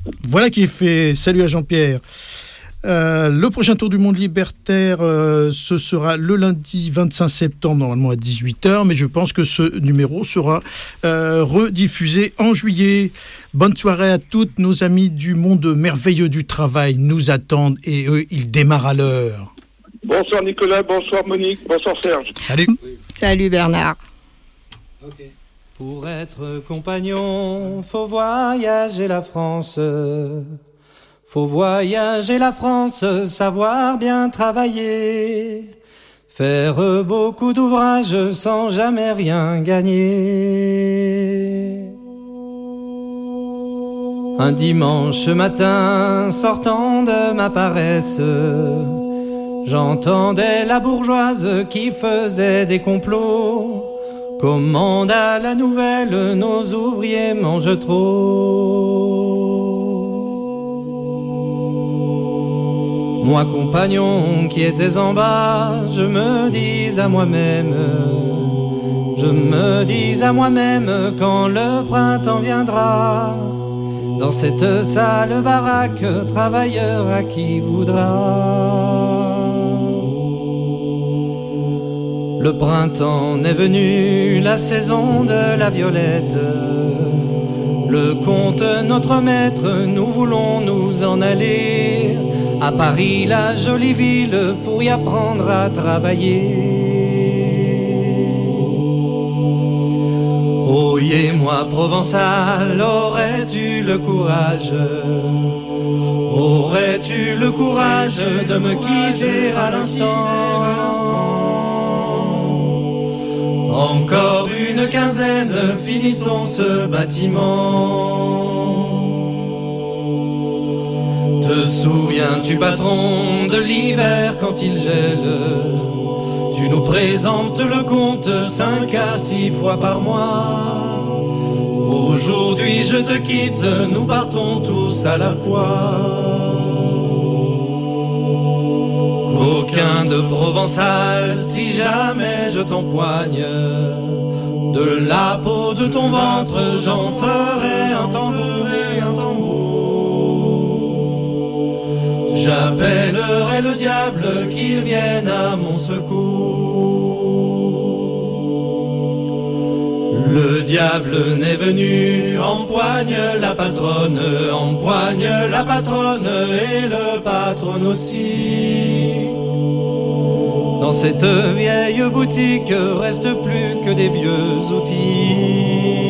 Voilà qui est fait. Salut à Jean-Pierre. Le prochain Tour du Monde libertaire, ce sera le lundi 25 septembre, normalement à 18h, mais je pense que ce numéro sera rediffusé en juillet. Bonne soirée à toutes. Nos amis du monde merveilleux du travail nous attendent et eux, ils démarrent à l'heure. Bonsoir Nicolas, bonsoir Monique, bonsoir Serge. Salut. Salut Bernard. Okay. Pour être compagnon, faut voyager la France. Faut voyager la France, savoir bien travailler, faire beaucoup d'ouvrages sans jamais rien gagner. Un dimanche matin, sortant de ma paresse, j'entendais la bourgeoise qui faisait des complots. Commande à la nouvelle, nos ouvriers mangent trop. Moi, compagnon qui étais en bas, je me dis à moi-même, quand le printemps viendra, dans cette sale baraque, travailleur à qui voudra. Le printemps est venu, la saison de la violette. Le comte, notre maître, nous voulons nous en aller à Paris, la jolie ville, pour y apprendre à travailler. Oyez-moi provençal, aurais-tu le courage de me quitter à l'instant? Encore une quinzaine, finissons ce bâtiment. Te souviens-tu, patron, de l'hiver quand il gèle? Tu nous présentes le compte 5 à 6 fois par mois. Aujourd'hui je te quitte, nous partons tous à la fois. Aucun de Provençal, si jamais je t'empoigne, de la peau de ton ventre j'en ferai un tambour. J'appellerai le diable qu'il vienne à mon secours. Le diable n'est venu, empoigne la patronne et le patron aussi. Dans cette vieille boutique reste plus que des vieux outils.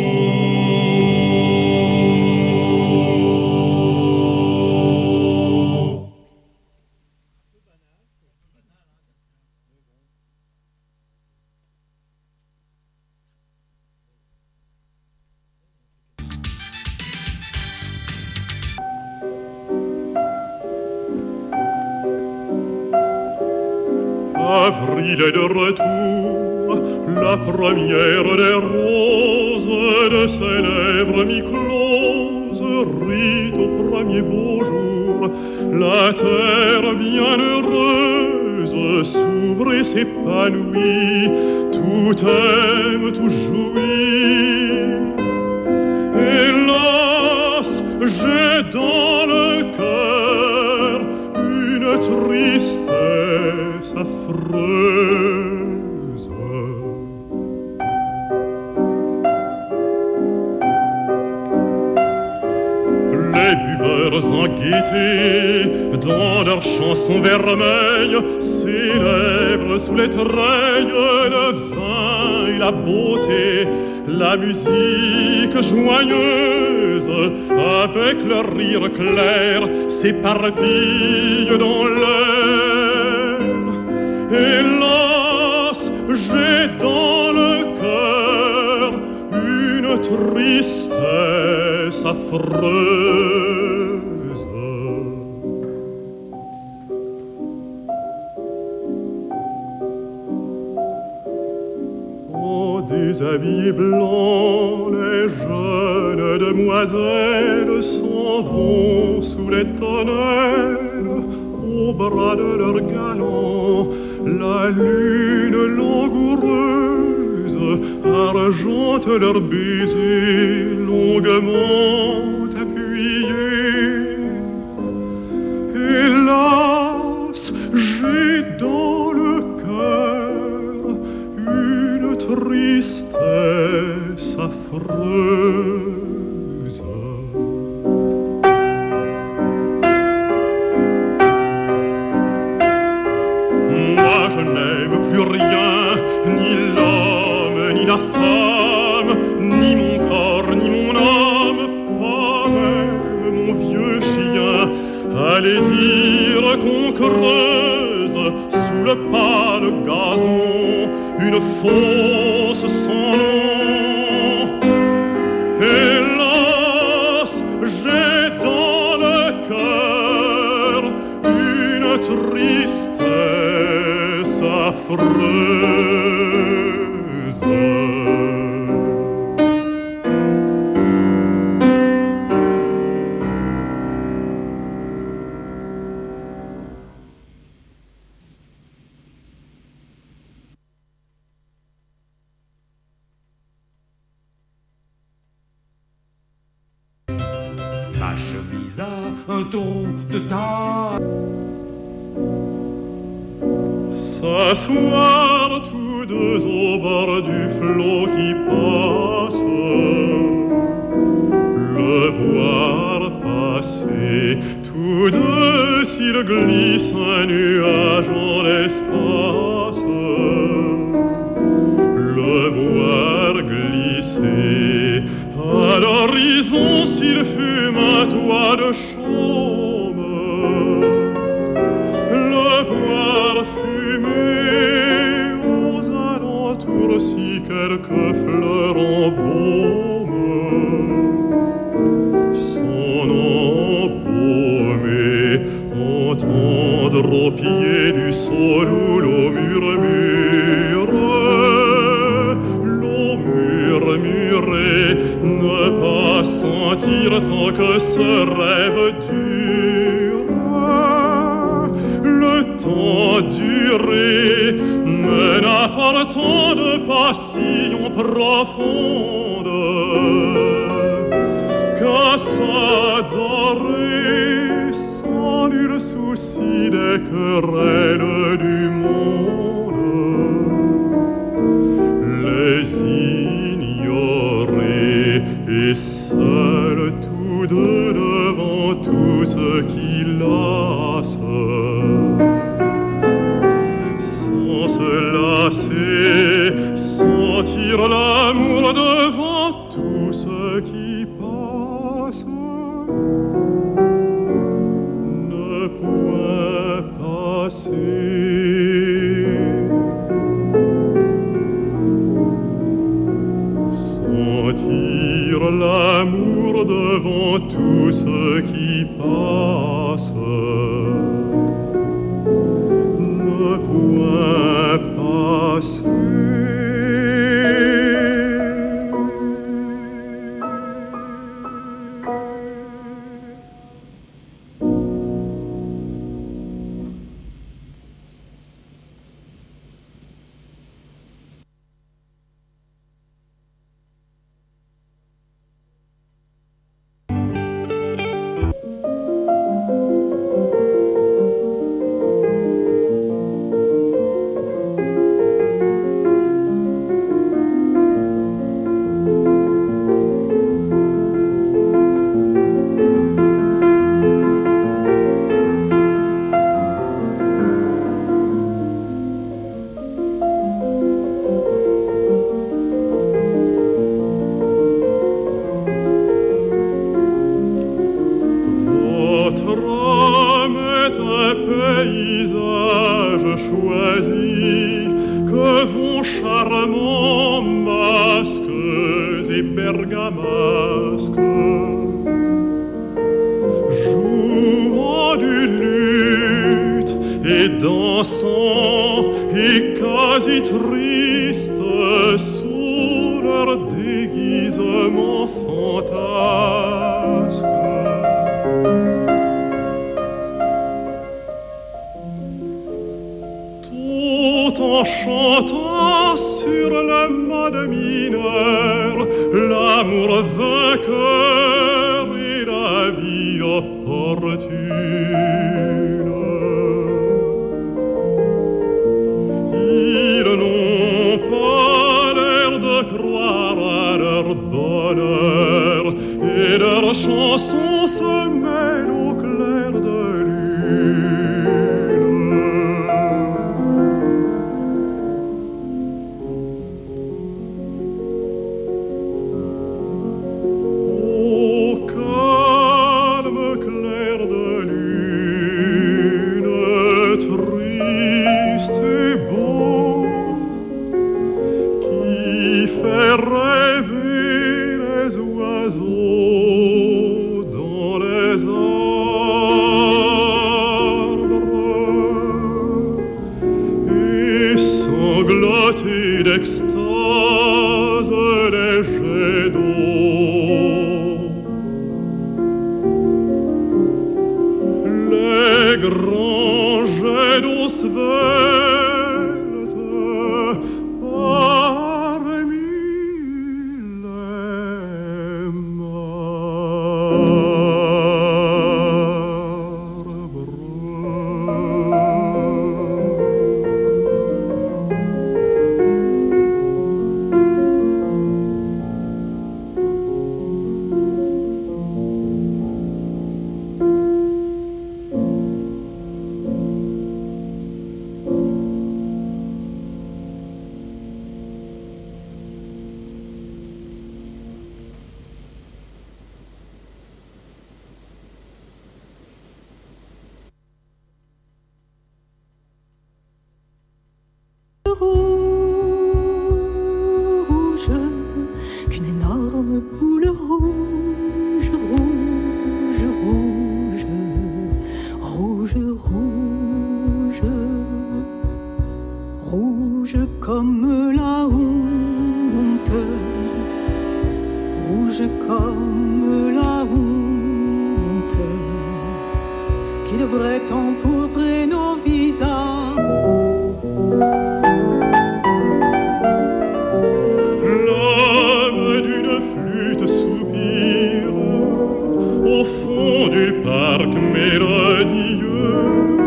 Avril est de retour, la première des roses de ses lèvres mi-closes rit au premier beau jour. La terre bienheureuse s'ouvre et s'épanouit, tout aime, tout jouit. Hélas, j'ai dans le cœur une tristesse affreuse. Les buveurs en gaieté, dans leurs chansons vermeilles, célèbrent sous les treilles le vin et la beauté, la musique joyeuse, avec leur rire clair, s'éparpille dans l'air. Hélas, j'ai dans le cœur une tristesse affreuse. Oh, déshabillés blancs, les jeunes demoiselles s'en vont sous les tonnelles, au bras de leurs galants. La lune langoureuse argente leurs baisers longuement appuyés. femme, ni mon corps, ni mon âme, pas même mon vieux chien. Allez dire qu'on creuse sous le pâle gazon une fosse sans nom. Hélas, j'ai dans le cœur une tristesse affreuse. Ma chemise a un trou de taille. S'asseoir tous deux au bord du flot qui passe, le voir passer, tous deux s'il glisse un nuage en l'espace, le voir glisser à l'horizon s'il fume un toit de chaume, le voir fumer aux alentours si quelques fleurs embaument son embaumé, entendre au pied du sol où l'eau murmure, ne pas sentir tant que ce rêve dure. Le temps duré mène apportant de passion profonde qu'à s'adorer sans nul souci des querelles du monde. Les et seuls tous deux devant tout ce qui lasse, sans se lasser, sentir l'amour devant tout ce qui passe, ne point passer. L'amour devant tout ce qui passe, ne point passer. les arbres et sanglotés d'extase les jets d'eau. Les grands jets d'eau sveltes parmi les rouge, qu'une énorme boule rouge, rouge, rouge, rouge, rouge, rouge comme la honte, rouge comme la honte, qui devrait empourprer nos visages. L'homme d'une flûte soupire au fond du parc mélodieux,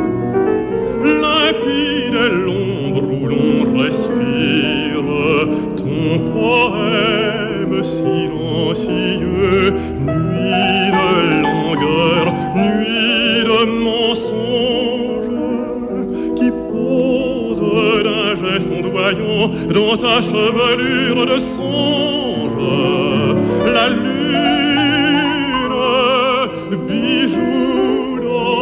limpide est l'ombre où l'on respire ton poème silencieux. Nuit de langueur, nuit de mensonge, qui pose d'un geste ondoyant dans ta chevelure de songe. La lune, bijou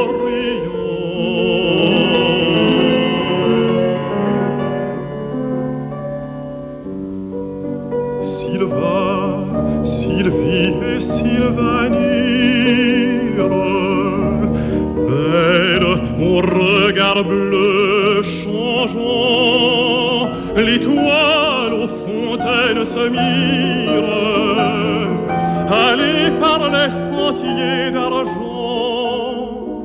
d'Orient. Sylva, Sylvie et Sylvanire, belle au regard bleu changeant, l'étoile aux fontaines se mire, allez par les sentiers d'argent.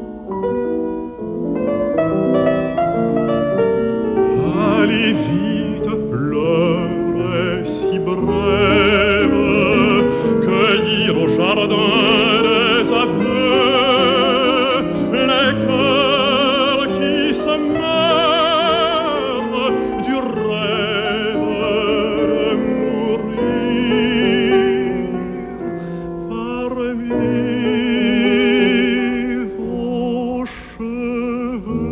Allez vite, l'heure est si brève, cueillir au jardin des aveux les cœurs qui se meurent du rêve de mourir parmi vos cheveux.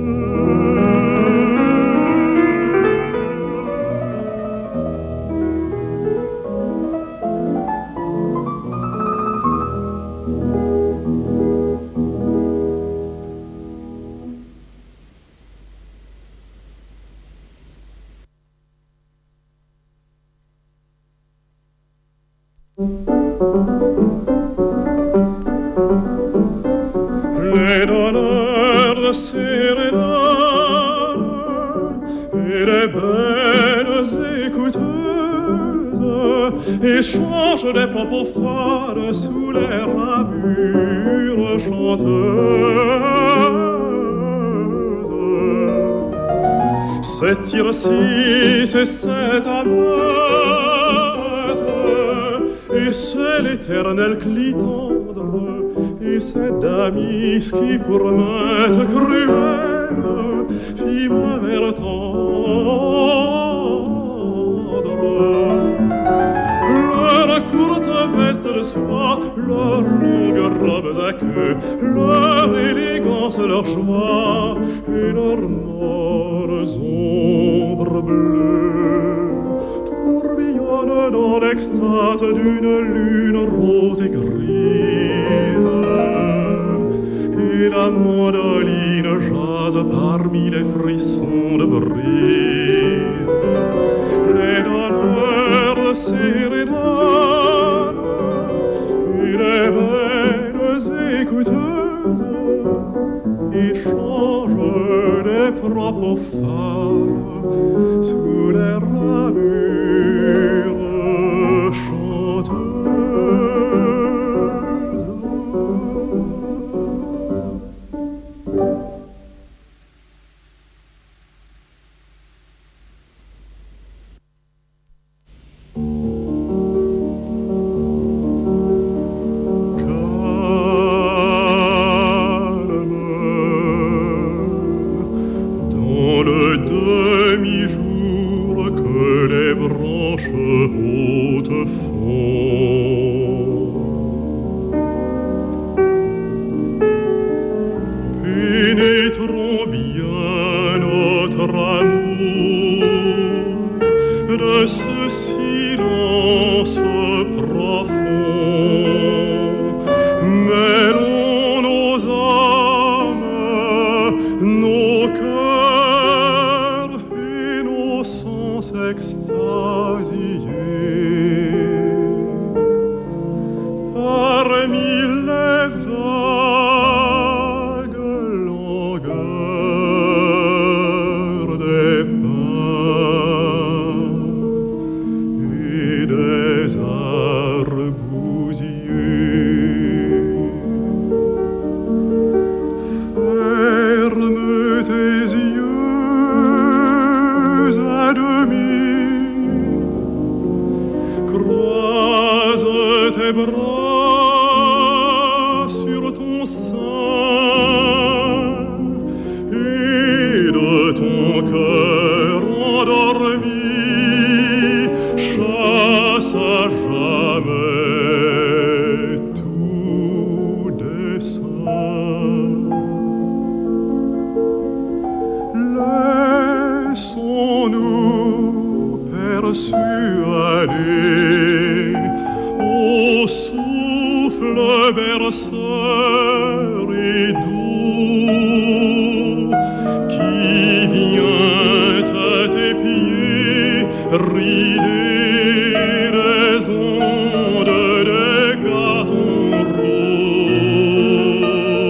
Les donneurs de sérénade et les belles écouteuses échangent des propos fades sous les ramures chanteuses. C'est Tircis et c'est Amate, et c'est l'éternel Clitandre, et c'est Damis qui pour maître cruel fit vers tendre. Leur courte veste de soie, leurs longues robes à queue, leur élégance, leur joie et leurs morts ombres bleues tourbillonnent dans l'extase d'une lune rose et grise. Et la mandoline jase parmi les frissons de brise. Les donneurs de sérénade et les belles écouteuses douteuses et change les propres phares sous les ramures chanteuses. Pénétrons bien notre amour de ce silence profond. Mêlons nos âmes, nos cœurs et nos sens extasiés. Parmi les vagues longueurs des pins et des arbousiers, ferme tes yeux à demi, croise tes bras sur ton sein et de ton cœur endormi chasse à jamais tout dessein. Laissons-nous persuader au souffle berceur et doux qui vient à tes pieds rider les ondes des gazons roux.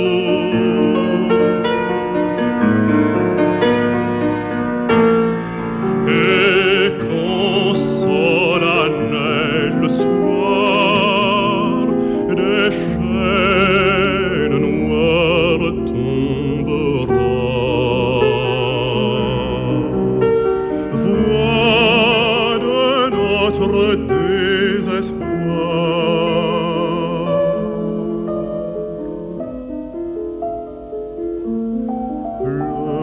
Et quand solennel soir des chaînes noires tombera, voix de notre désespoir. Le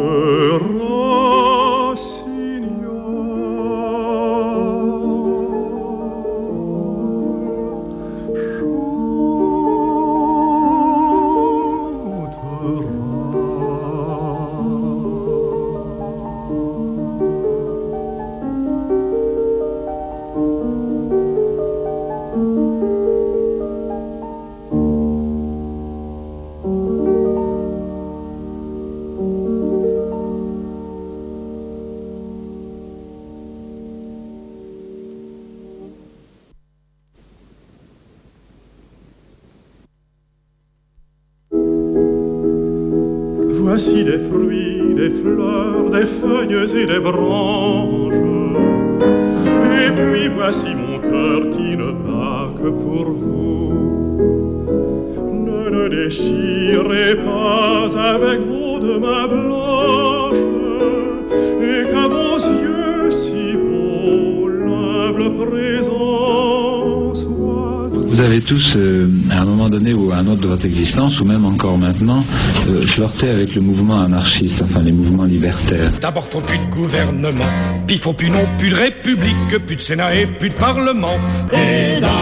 Voici des fruits, des fleurs, des feuilles et des branches. Et puis voici mon cœur qui ne bat que pour vous. Ne le déchirez pas avec vos deux mains blanches, et qu'à vos yeux si beaux l'humble présence soit. Vous avez tous, à un moment donné ou à un autre de votre existence, ou même encore maintenant, flirté avec le mouvement anarchiste, enfin les mouvements libertaires. D'abord faut plus de gouvernement, puis faut plus non, plus de république, plus de Sénat et plus de Parlement. Et là...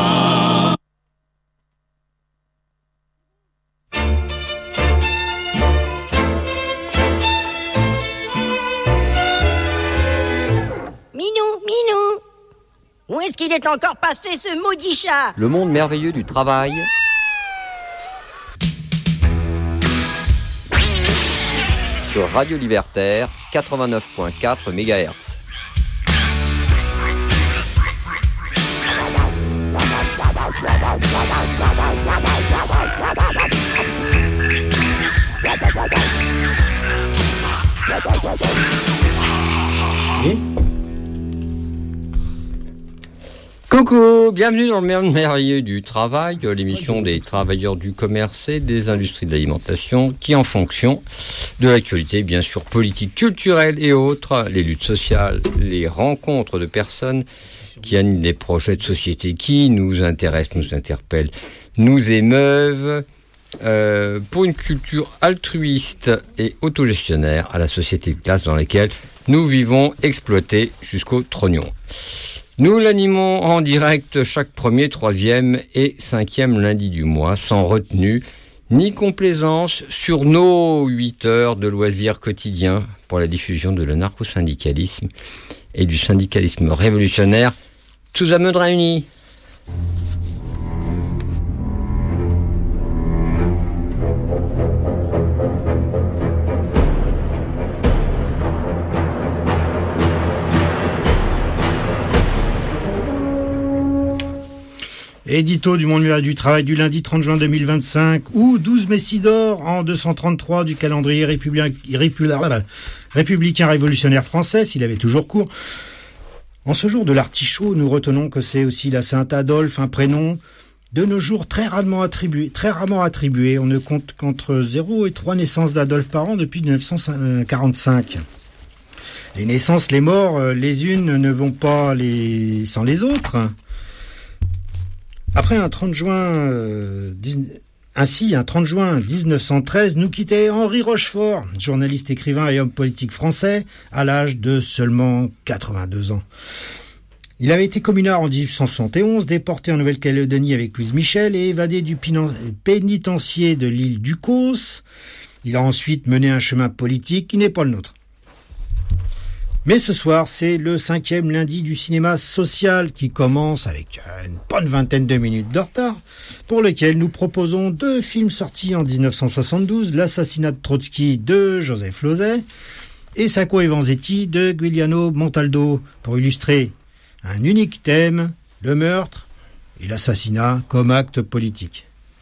Minou, où est-ce qu'il est encore passé ce maudit chat? Le monde merveilleux du travail. Sur Radio Libertaire, 89.4 MHz. Coucou, bienvenue dans le monde merveilleux du travail, l'émission des travailleurs du commerce et des industries de l'alimentation qui, en fonction de l'actualité, bien sûr, politique, culturelle et autres, les luttes sociales, les rencontres de personnes qui animent des projets de société qui nous intéressent, nous interpellent, nous émeuvent, pour une culture altruiste et autogestionnaire à la société de classe dans laquelle nous vivons exploités jusqu'au trognon. Nous l'animons en direct chaque 1er, 3e et 5e lundi du mois, sans retenue ni complaisance, sur nos 8 heures de loisirs quotidiens pour la diffusion de l'anarcho-syndicalisme et du syndicalisme révolutionnaire, tous à mode réunis. Édito du Monde Merveilleux du Travail du lundi 30 juin 2025 ou 12 Messidor en 233 du calendrier républicain révolutionnaire français, s'il avait toujours cours. En ce jour de l'artichaut, nous retenons que c'est aussi la Sainte Adolphe, un prénom de nos jours très rarement attribué. On ne compte qu'entre 0 et 3 naissances d'Adolphe par an depuis 1945. Les naissances, les morts, les unes ne vont pas sans les autres. Après un 30 juin 1913, nous quittait Henri Rochefort, journaliste, écrivain et homme politique français, à l'âge de seulement 82 ans. Il avait été communard en 1871, déporté en Nouvelle-Calédonie avec Louise Michel et évadé du pénitencier de l'île d'Ucos. Il a ensuite mené un chemin politique qui n'est pas le nôtre. Mais ce soir, c'est le 5e lundi du cinéma social qui commence avec une bonne vingtaine de minutes de retard, pour lequel nous proposons 2 films sortis en 1972, L'assassinat de Trotsky de Joseph Losey et Sacco e Vanzetti de Giuliano Montaldo, pour illustrer un unique thème, le meurtre et l'assassinat comme acte politique.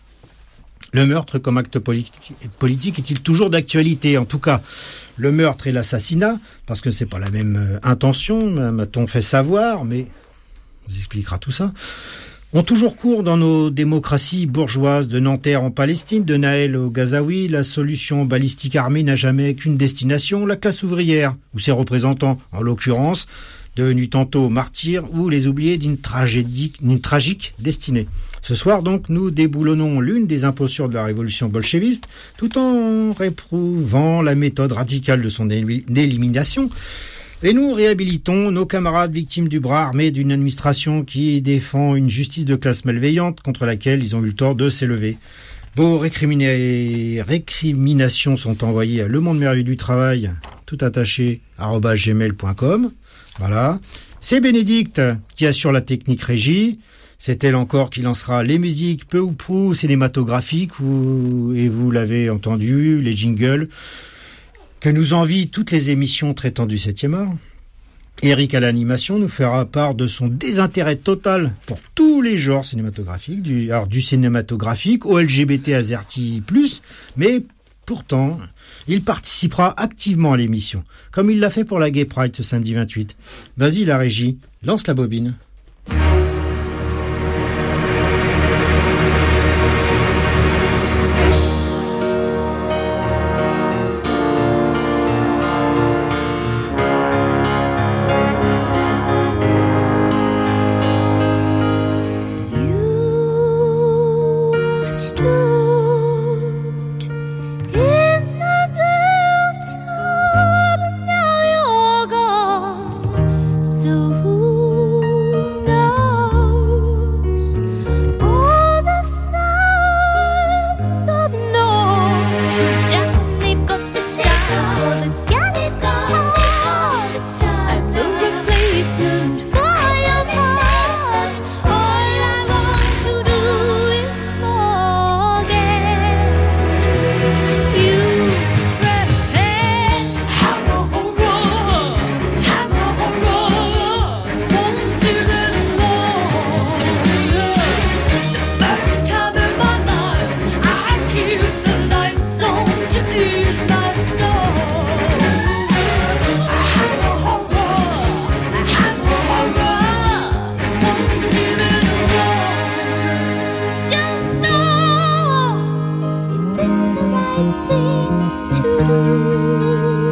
Le meurtre comme acte politique est-il toujours d'actualité? En tout cas, le meurtre et l'assassinat, parce que c'est pas la même intention, m'a-t-on fait savoir, mais on vous expliquera tout ça, ont toujours cours dans nos démocraties bourgeoises, de Nanterre en Palestine, de Naël au Gazaoui. La solution balistique armée n'a jamais qu'une destination, la classe ouvrière, ou ses représentants, en l'occurrence, devenus tantôt martyrs ou les oubliés d'une tragique destinée. Ce soir, donc, nous déboulonnons l'une des impostures de la révolution bolchéviste, tout en réprouvant la méthode radicale de son élimination, et nous réhabilitons nos camarades victimes du bras armé d'une administration qui défend une justice de classe malveillante contre laquelle ils ont eu le tort de s'élever. Vos récriminations sont envoyées à Le Monde Merveilleux du Travail, tout attaché, @gmail.com. Voilà. C'est Bénédicte qui assure la technique régie. C'est elle encore qui lancera les musiques peu ou prou cinématographiques, et vous l'avez entendu, les jingles, que nous envient toutes les émissions traitant du 7e art. Eric à l'animation nous fera part de son désintérêt total pour tous les genres cinématographiques, du cinématographique au LGBT AZERTY+, mais pourtant, il participera activement à l'émission, comme il l'a fait pour la Gay Pride ce samedi 28. Vas-y la régie, lance la bobine. So right thing to do.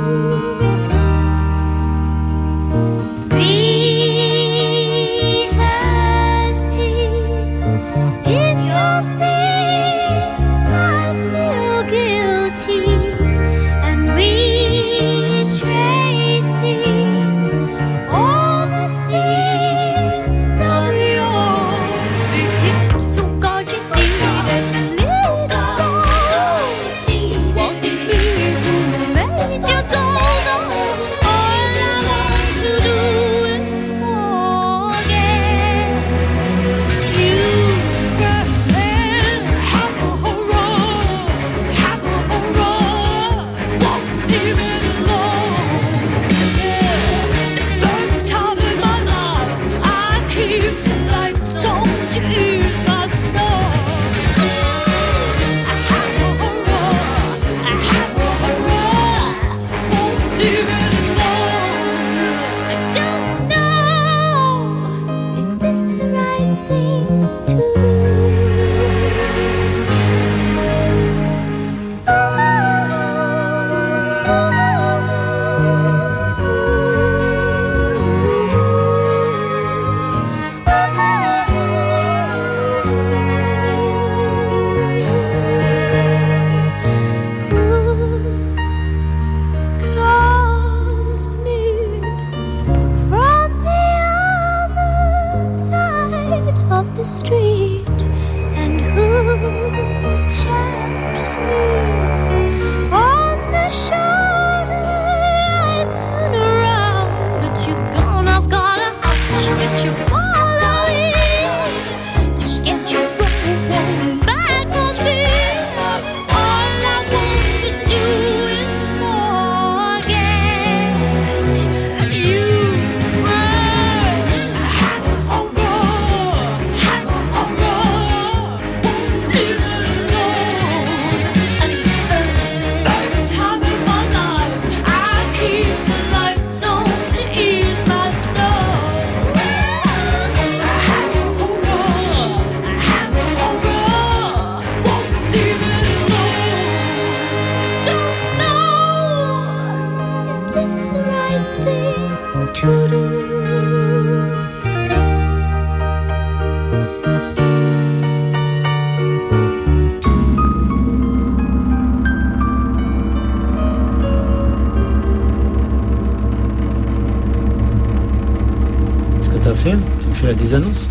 Tu fais des annonces.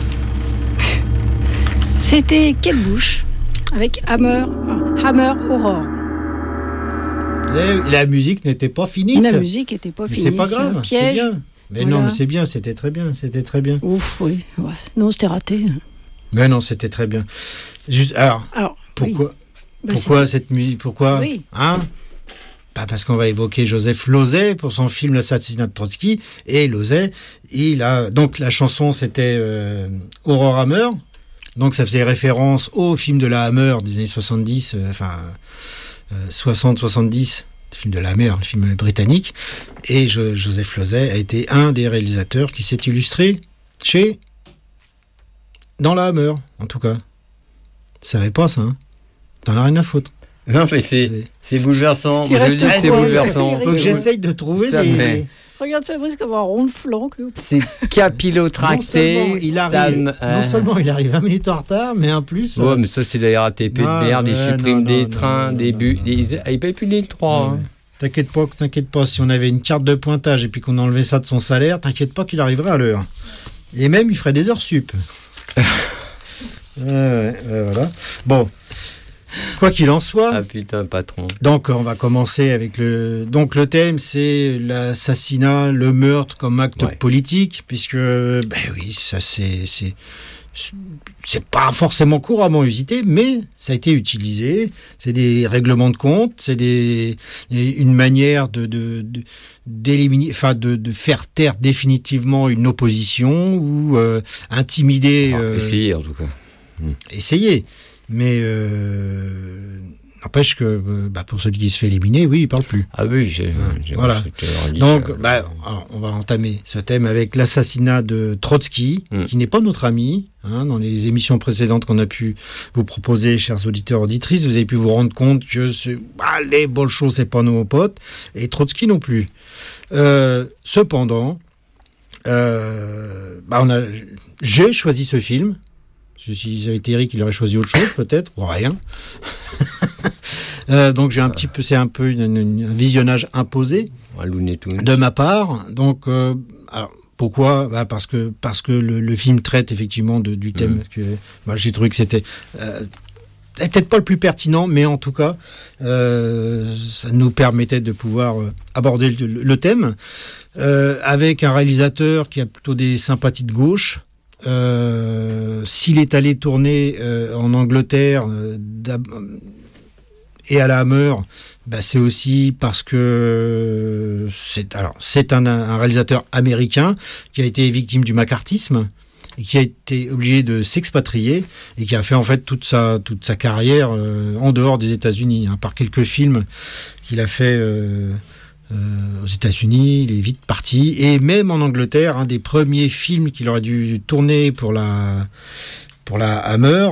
C'était Kate Bush avec Hammer Aurore. Et la musique n'était pas finie. La musique n'était pas finie. C'est pas grave, c'est bien. Mais voilà. Non, mais c'est bien, c'était très bien. Ouf, oui. Ouais. Non, c'était raté. Mais non, c'était très bien. Juste, alors pourquoi, oui. Pourquoi cette musique? Pourquoi oui. Hein? Parce qu'on va évoquer Joseph Losey pour son film L'assassinat de Trotsky. Et Losey, donc la chanson c'était Aurore Hammer. Donc ça faisait référence au film de la Hammer des années 70, 60-70, le film de la Hammer, le film britannique. Et Joseph Losey a été un des réalisateurs qui s'est illustré dans la Hammer, en tout cas. Tu savais pas ça, hein? T'en as rien à foutre. Non, mais c'est bouleversant. C'est bouleversant. Faut que j'essaye de trouver des... Regarde Fabrice comme un rond de flanc. C'est capillotracté. Non seulement il arrive 20 minutes en retard, mais en plus... Ouais, mais ça, c'est la RATP de merde. Ils suppriment des trains, des bus. Il paye plus les 3. T'inquiète pas. Si on avait une carte de pointage et puis qu'on enlevait ça de son salaire, t'inquiète pas qu'il arriverait à l'heure. Et même, il ferait des heures sup. Voilà. Bon... Quoi qu'il en soit. Ah putain, patron. Donc, on va commencer avec le thème, c'est l'assassinat, le meurtre comme acte politique, puisque, oui, ça c'est pas forcément couramment usité, mais ça a été utilisé. C'est des règlements de compte, c'est une manière d'éliminer, enfin, de faire taire définitivement une opposition ou intimider. Essayer en tout cas. Essayer. Mais N'empêche que pour celui qui se fait éliminer, oui, il parle plus. Ah oui, voilà. Donc, alors, on va entamer ce thème avec l'assassinat de Trotsky, qui n'est pas notre ami. Dans les émissions précédentes qu'on a pu vous proposer, chers auditeurs, auditrices, vous avez pu vous rendre compte que les bolchos, c'est pas nos potes, et Trotsky non plus. Cependant, j'ai choisi ce film. Si ça avait été Eric, il aurait choisi autre chose, peut-être, ou rien. Donc j'ai c'est un peu un visionnage imposé de ma part. Donc alors, pourquoi ? Parce que le film traite effectivement du thème que j'ai trouvé que c'était peut-être pas le plus pertinent, mais en tout cas ça nous permettait de pouvoir aborder le thème avec un réalisateur qui a plutôt des sympathies de gauche. S'il est allé tourner en Angleterre et à la Hammer, c'est aussi parce que c'est un réalisateur américain qui a été victime du macartisme et qui a été obligé de s'expatrier et qui a fait en fait toute sa carrière en dehors des États-Unis, par quelques films qu'il a fait aux États-Unis. Il est vite parti, et même en Angleterre, un des premiers films qu'il aurait dû tourner pour la Hammer,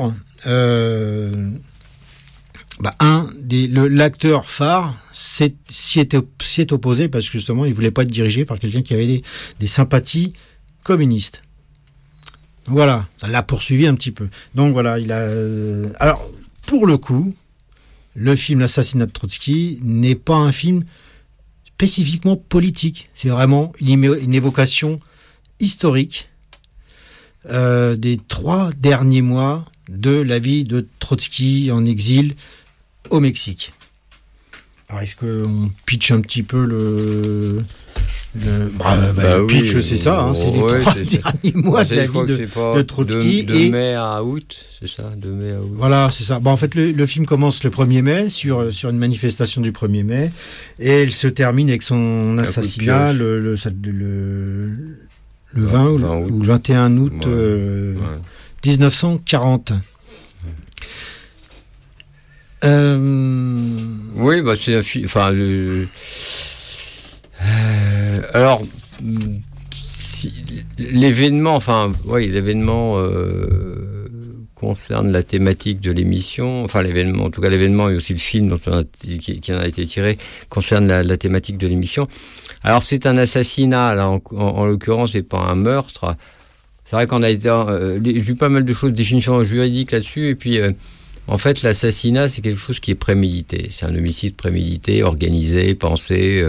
l'acteur phare s'y est opposé parce que justement il voulait pas être dirigé par quelqu'un qui avait des sympathies communistes. Donc voilà, ça l'a poursuivi un petit peu. Donc voilà, alors pour le coup, le film L'assassinat de Trotsky n'est pas un film spécifiquement politique, c'est vraiment une évocation historique des 3 derniers mois de la vie de Trotsky en exil au Mexique. Alors est-ce qu'on pitch un petit peu le pitch, c'est ça, c'est les 3 derniers mois de la vie de Trotsky. De mai à août, c'est ça, de mai à août. Voilà, c'est ça. En fait, le film commence le 1er mai, sur une manifestation du 1er mai, et elle se termine avec son assassinat le 20 ou le 21 août 1940. Oui, c'est un film. Alors, l'événement concerne la thématique de l'émission. L'événement et aussi le film qui en a été tiré concerne la thématique de l'émission. Alors, c'est un assassinat. Là, en l'occurrence, c'est pas un meurtre. C'est vrai qu'on a été j'ai vu pas mal de choses, définitions juridiques là-dessus, et puis. En fait, l'assassinat, c'est quelque chose qui est prémédité. C'est un homicide prémédité, organisé, pensé,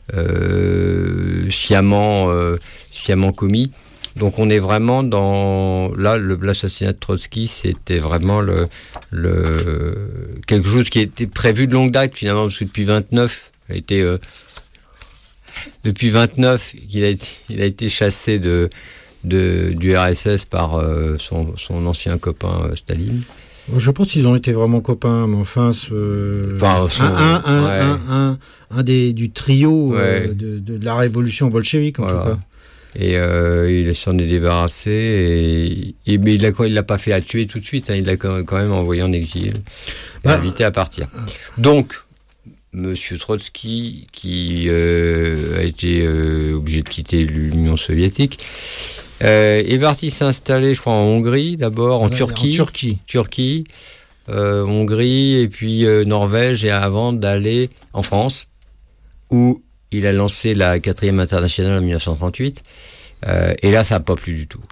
sciemment commis. Donc, on est vraiment dans... Là, l'assassinat de Trotsky, c'était vraiment quelque chose qui était prévu de longue date, finalement, parce que depuis 29, depuis 29, il a été chassé du RSS par son ancien copain Staline. Je pense qu'ils ont été vraiment copains, mais enfin, du trio de la révolution bolchevique, en tout cas. Et il s'en est débarrassé, mais il l'a pas fait à tuer tout de suite, il l'a quand même envoyé en exil, invité à partir. Donc, Monsieur Trotsky, qui a été obligé de quitter l'Union soviétique, est parti s'installer, je crois, en Hongrie d'abord, en Turquie, Hongrie, et puis Norvège, et avant d'aller en France, où il a lancé la 4e internationale en 1938, et là, ça n'a pas plu du tout.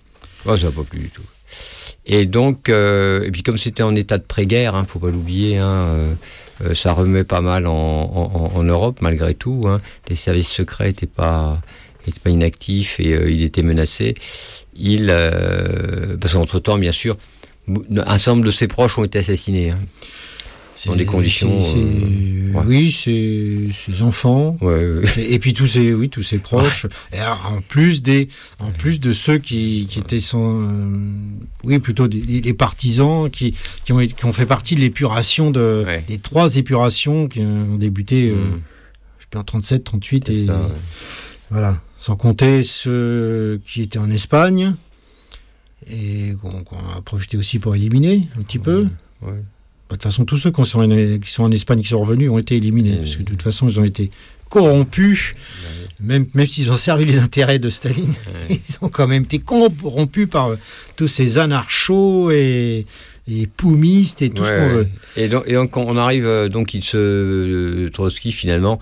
Et donc, et puis comme c'était en état de pré-guerre, faut pas l'oublier, ça remet pas mal en Europe, malgré tout. Les services secrets n'étaient pas inactif, et il était menacé. Parce qu'entre-temps, bien sûr, un certain nombre de ses proches ont été assassinés. Dans des conditions... Oui, ses enfants, et puis tous ses proches, et en plus de ceux qui étaient plutôt les partisans qui ont fait partie de l'épuration des 3 épurations qui ont débuté en 37, 38, et voilà, sans compter ceux qui étaient en Espagne et qu'on a profité aussi pour éliminer un petit peu. De toute façon, tous ceux qui sont en Espagne, qui sont revenus, ont été éliminés, parce que de toute façon, ils ont été corrompus, même s'ils ont servi les intérêts de Staline, ils ont quand même été corrompus par tous ces anarchos et poumistes et tout ce qu'on veut. Et donc on arrive, Trotsky finalement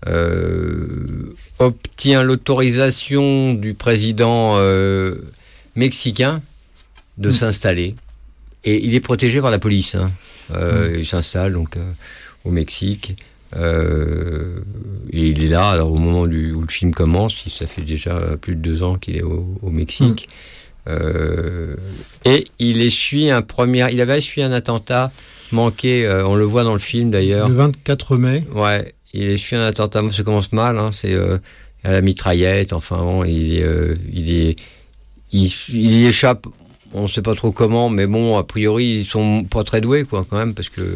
obtient l'autorisation du président mexicain de s'installer, et il est protégé par la police. Il s'installe donc au Mexique. Et il est là, alors au moment où le film commence, ça fait déjà plus de 2 ans qu'il est au Mexique. Et il avait essuyé un attentat manqué, on le voit dans le film d'ailleurs. Le 24 mai. Ouais, il essuie un attentat, ça commence mal, c'est à la mitraillette, enfin bon, il y échappe, on ne sait pas trop comment, mais bon, a priori, ils sont pas très doués, quoi, quand même, parce que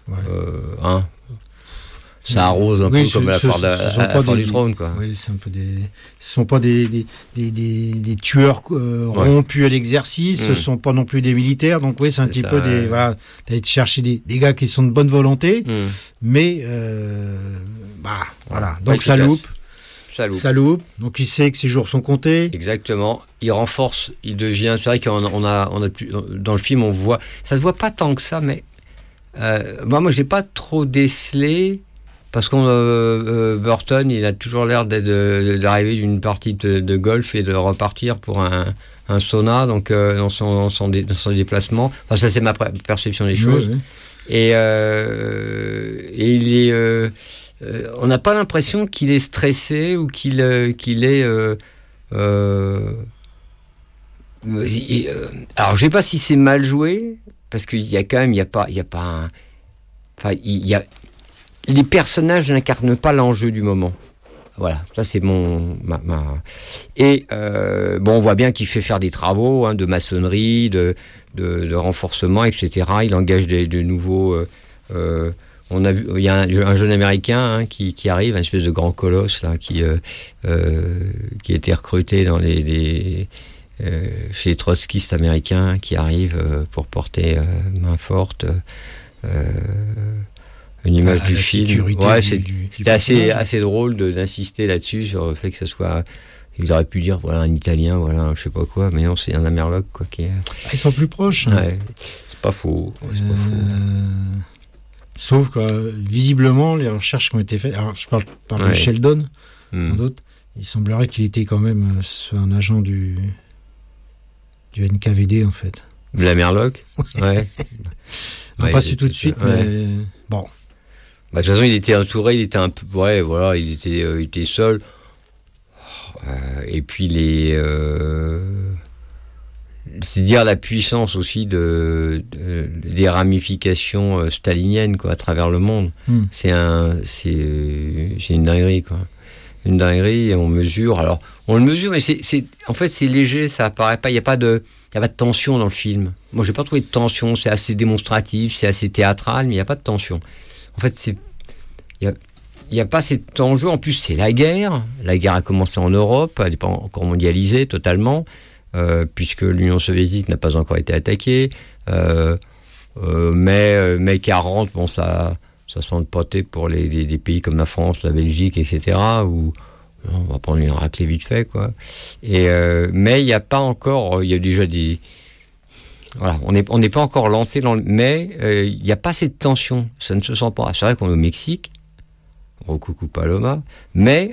ça arrose un peu comme la foire du trône, quoi. Oui, c'est un peu ce sont pas des tueurs rompus à l'exercice, ce sont pas non plus des militaires, donc oui, c'est un petit peu voilà, t'as été chercher des gars qui sont de bonne volonté, mais voilà, donc ça loupe. Donc il sait que ses jours sont comptés. Exactement. Il renforce, il devient. C'est vrai qu'on a dans le film, on voit. Ça se voit pas tant que ça, mais moi j'ai pas trop décelé. Parce que Burton, il a toujours l'air d'arriver d'une partie de golf et de repartir pour un sauna, donc dans son déplacement. Enfin, ça, c'est ma perception des choses. Oui. Et il est... on n'a pas l'impression qu'il est stressé ou qu'il est... alors, je ne sais pas si c'est mal joué, parce qu'il y a quand même... Les personnages n'incarnent pas l'enjeu du moment. Voilà, ça c'est Et on voit bien qu'il fait faire des travaux, de maçonnerie, de renforcement, etc. Il engage de nouveaux... on a vu, il y a un jeune Américain qui arrive, un espèce de grand colosse là, qui a été recruté dans chez les trotskistes américains, qui arrive pour porter main forte. Une image du film. C'était assez drôle d'insister là-dessus, sur le fait que ça soit... Il aurait pu dire, voilà, un Italien, voilà, je sais pas quoi, mais non, c'est un Amerloc, quoi, qui est... Ils sont plus proches. Ouais, c'est pas faux. Sauf que, visiblement, les recherches qui ont été faites... Alors, je parle de Sheldon, sans doute. Il semblerait qu'il était quand même un agent du NKVD, en fait. De l'Amerloc. Ouais. On n'a pas su tout de suite, mais... Bon. De toute façon, il était entouré, il était un peu... Ouais, voilà, il était seul. Et puis, c'est dire la puissance aussi des ramifications staliniennes, quoi, à travers le monde. C'est une dinguerie, quoi. Une dinguerie, et on mesure... Alors, on le mesure, mais en fait, c'est léger, ça apparaît pas... Il n'y a pas de tension dans le film. Moi, j'ai pas trouvé de tension, c'est assez démonstratif, c'est assez théâtral, mais il n'y a pas de tension. En fait, il n'y a pas cet enjeu. En plus, c'est la guerre. La guerre a commencé en Europe. Elle n'est pas encore mondialisée totalement, puisque l'Union soviétique n'a pas encore été attaquée. Mais 40, bon, ça sent poté pour des pays comme la France, la Belgique, etc., où on va prendre une raclée vite fait, quoi. Mais il n'y a pas encore... Il y a déjà des... Voilà, on n'est pas encore lancé mais il n'y a pas cette tension, ça ne se sent pas. C'est vrai qu'on est au Mexique, coucou Paloma, mais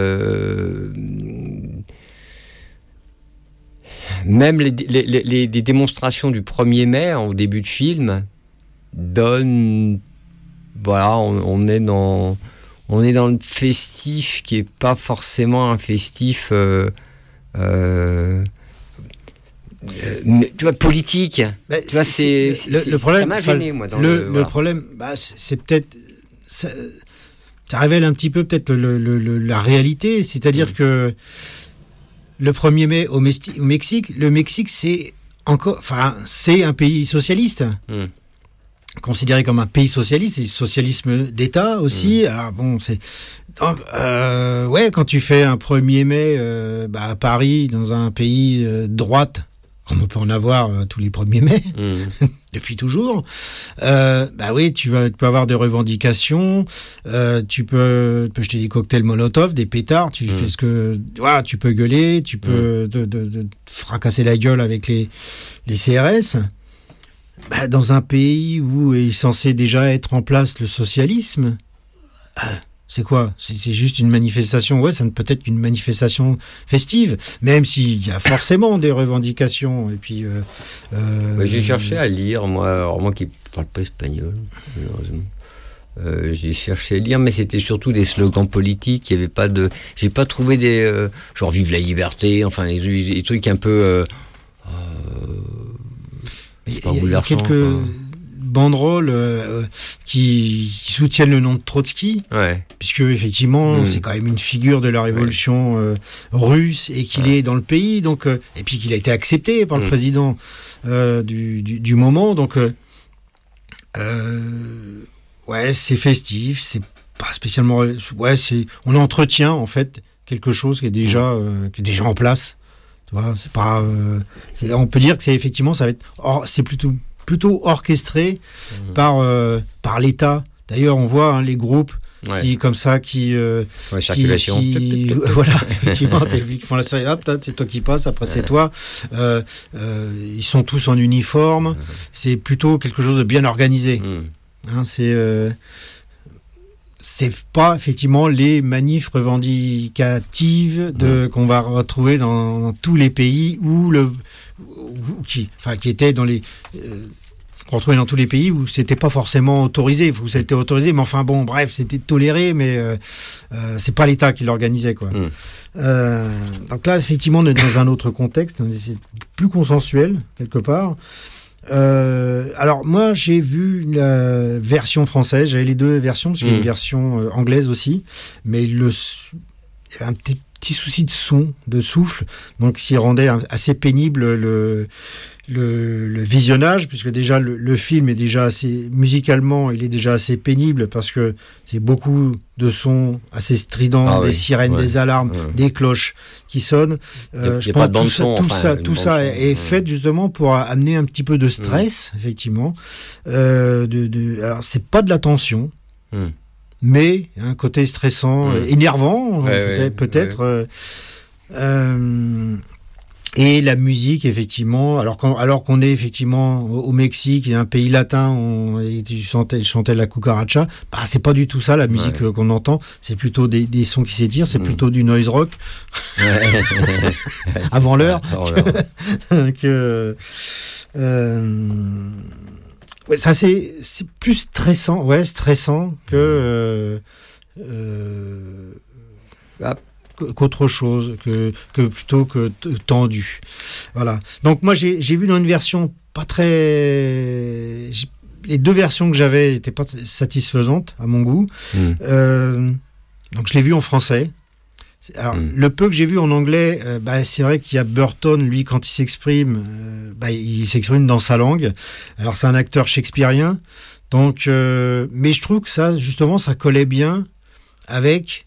même les démonstrations du 1er mai au début de film donnent, voilà, on est dans le festif qui est pas forcément un festif tu vois, politique. Tu vois, le problème, ça m'a gêné, moi. Le problème, c'est peut-être... Ça révèle un petit peu peut-être la réalité, c'est-à-dire que le 1er mai au Mexique, le Mexique, c'est un pays socialiste. Considéré comme un pays socialiste, c'est socialisme d'État aussi. Alors bon, donc, quand tu fais un 1er mai à Paris, dans un pays droite, comme on peut en avoir tous les 1er mai, depuis toujours. Oui, tu peux avoir des revendications, tu peux jeter des cocktails Molotov, des pétards, tu fais ce que... Voilà, tu peux gueuler, tu peux te fracasser la gueule avec les CRS. Dans un pays où est censé déjà être en place le socialisme... C'est quoi ? C'est juste une manifestation. Ouais, ça peut être une manifestation festive, même s'il y a forcément des revendications. Et puis, j'ai cherché à lire, moi qui ne parle pas espagnol, malheureusement. J'ai cherché à lire, mais c'était surtout des slogans politiques. Il y avait pas de. J'ai pas trouvé des genre vive la liberté. Enfin, des trucs un peu. Il y a quelques banderoles qui soutiennent le nom de Trotsky, puisque effectivement c'est quand même une figure de la révolution russe et qu'il est dans le pays, donc et puis qu'il a été accepté par le président du moment, donc c'est festif, c'est pas spécialement, on entretient en fait quelque chose qui est déjà en place, tu vois, c'est pas on peut dire que c'est effectivement ça va être c'est plutôt orchestré par l'État. D'ailleurs, on voit les groupes qui comme ça circulation. Voilà, effectivement, t'as vu qu'ils font la série, hop, c'est toi qui passes, après c'est toi. Ils sont tous en uniforme. C'est plutôt quelque chose de bien organisé. C'est pas effectivement les manifs revendicatives qu'on va retrouver dans tous les pays qui étaient dans les qu'on retrouvait dans tous les pays où c'était pas forcément autorisé, où c'était autorisé, mais enfin bon, bref, c'était toléré, mais c'est pas l'État qui l'organisait, quoi. Donc là, effectivement, on est dans un autre contexte, c'est plus consensuel quelque part. Alors moi j'ai vu la version française, j'avais les deux versions parce qu'il y a une version anglaise aussi, mais il y avait un petit souci de souffle, donc ce qui rendait assez pénible le visionnage, puisque déjà le film est déjà assez musicalement, il est déjà assez pénible parce que c'est beaucoup de sons assez stridents, des sirènes, des alarmes, des cloches qui sonnent. Je pense que tout ça est fait justement pour amener un petit peu de stress, effectivement. Alors c'est pas de la tension, mais un côté stressant, énervant, peut-être. Et la musique, effectivement, alors qu'on est effectivement au Mexique, et un pays latin, ils chantaient la cucaracha, c'est pas du tout ça la musique qu'on entend, c'est plutôt des sons qui s'étirent, c'est plutôt du noise rock, avant l'heure, ça c'est plus stressant, que qu'autre chose, que plutôt que tendu. Voilà. Donc moi j'ai vu dans une version pas très... Les deux versions que j'avais n'étaient pas satisfaisantes à mon goût. Donc je l'ai vu en français. Alors, le peu que j'ai vu en anglais, c'est vrai qu'il y a Burton, lui, quand il s'exprime, il s'exprime dans sa langue. Alors c'est un acteur shakespearien. Donc, mais je trouve que ça, justement, ça collait bien avec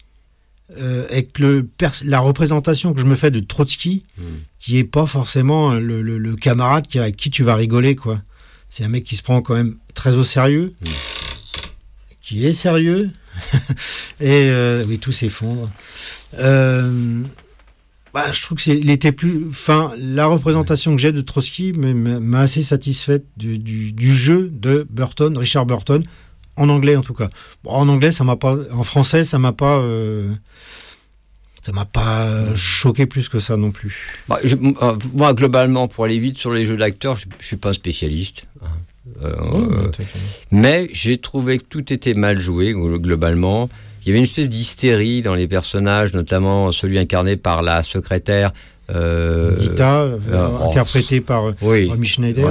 la représentation que je me fais de Trotsky, qui est pas forcément le camarade avec qui tu vas rigoler, quoi. C'est un mec qui se prend quand même très au sérieux, qui est sérieux, et oui, tout s'effondre. Je trouve que il était plus, la représentation que j'ai de Trotsky m'a assez satisfaite du jeu de Burton, Richard Burton. En anglais, en tout cas. En anglais, ça m'a pas. En français, ça m'a pas choqué plus que ça non plus. Moi, globalement, pour aller vite sur les jeux d'acteurs, je suis pas un spécialiste. Mais j'ai trouvé que tout était mal joué globalement. Il y avait une espèce d'hystérie dans les personnages, notamment celui incarné par la secrétaire. Gita, interprétée par Romy Schneider.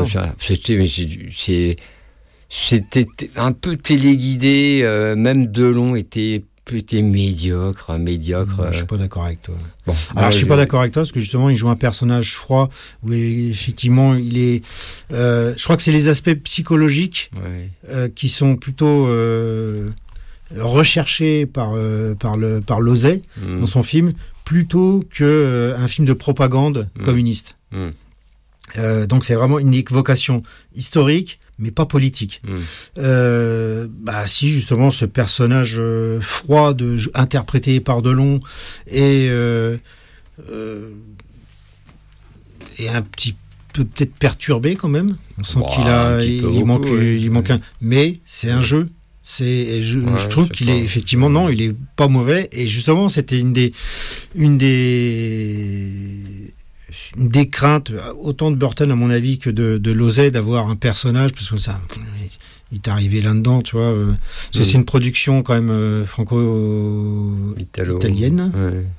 C'était un peu téléguidé, même Delon était médiocre. Je suis pas d'accord avec toi. Je suis pas d'accord avec toi parce que justement il joue un personnage froid où effectivement il est. Je crois que c'est les aspects psychologiques qui sont plutôt recherchés par Lozay dans son film plutôt que un film de propagande communiste. Donc c'est vraiment une vocation historique, mais pas politique. Si justement ce personnage froid interprété par Delon est un petit peu peut-être perturbé quand même. On sent il manque un. Mais c'est un jeu. Je trouve qu'il est effectivement non, il est pas mauvais. Et justement, c'était une des craintes autant de Burton à mon avis que de Losey d'avoir un personnage, parce que ça il est arrivé là-dedans, tu vois. C'est une production quand même franco-italienne.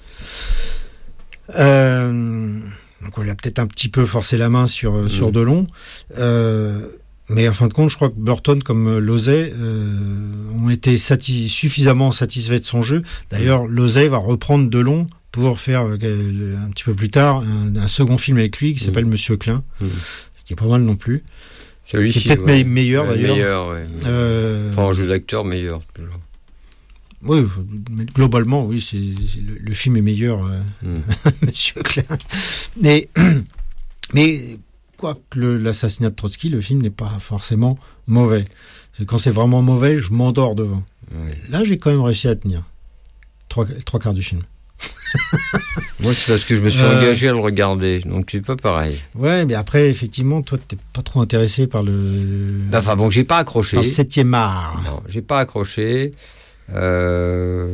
Donc on a peut-être un petit peu forcé la main sur Delon. Mais en fin de compte, je crois que Burton comme Losey ont été suffisamment satisfaits de son jeu. D'ailleurs, Losey va reprendre Delon pour faire un petit peu plus tard un second film avec lui qui s'appelle Monsieur Klein, qui est pas mal non plus. Celui-ci, qui est peut-être meilleur d'ailleurs. Meilleur, ouais. En jeu d'acteur, meilleur. Oui, mais globalement, oui, le film est meilleur, Monsieur Klein. Mais quoique l'assassinat de Trotsky, le film n'est pas forcément mauvais. Quand c'est vraiment mauvais, je m'endors devant. Oui. Là, j'ai quand même réussi à tenir. Trois quarts du film. Moi, c'est parce que je me suis engagé à le regarder, donc c'est pas pareil. Ouais, mais après, effectivement, toi, t'es pas trop intéressé par Enfin bon, j'ai pas accroché. Par le 7e art. Non, j'ai pas accroché. Alors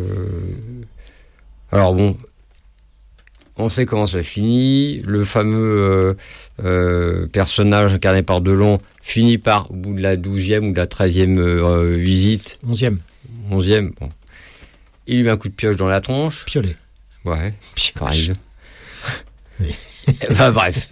bon, on sait comment ça finit. Le fameux personnage incarné par Delon finit par, au bout de la 12e ou de la 13e visite. 11e, bon. Il lui met un coup de pioche dans la tronche. Piolet. Ouais, pareil. Oui. Bref.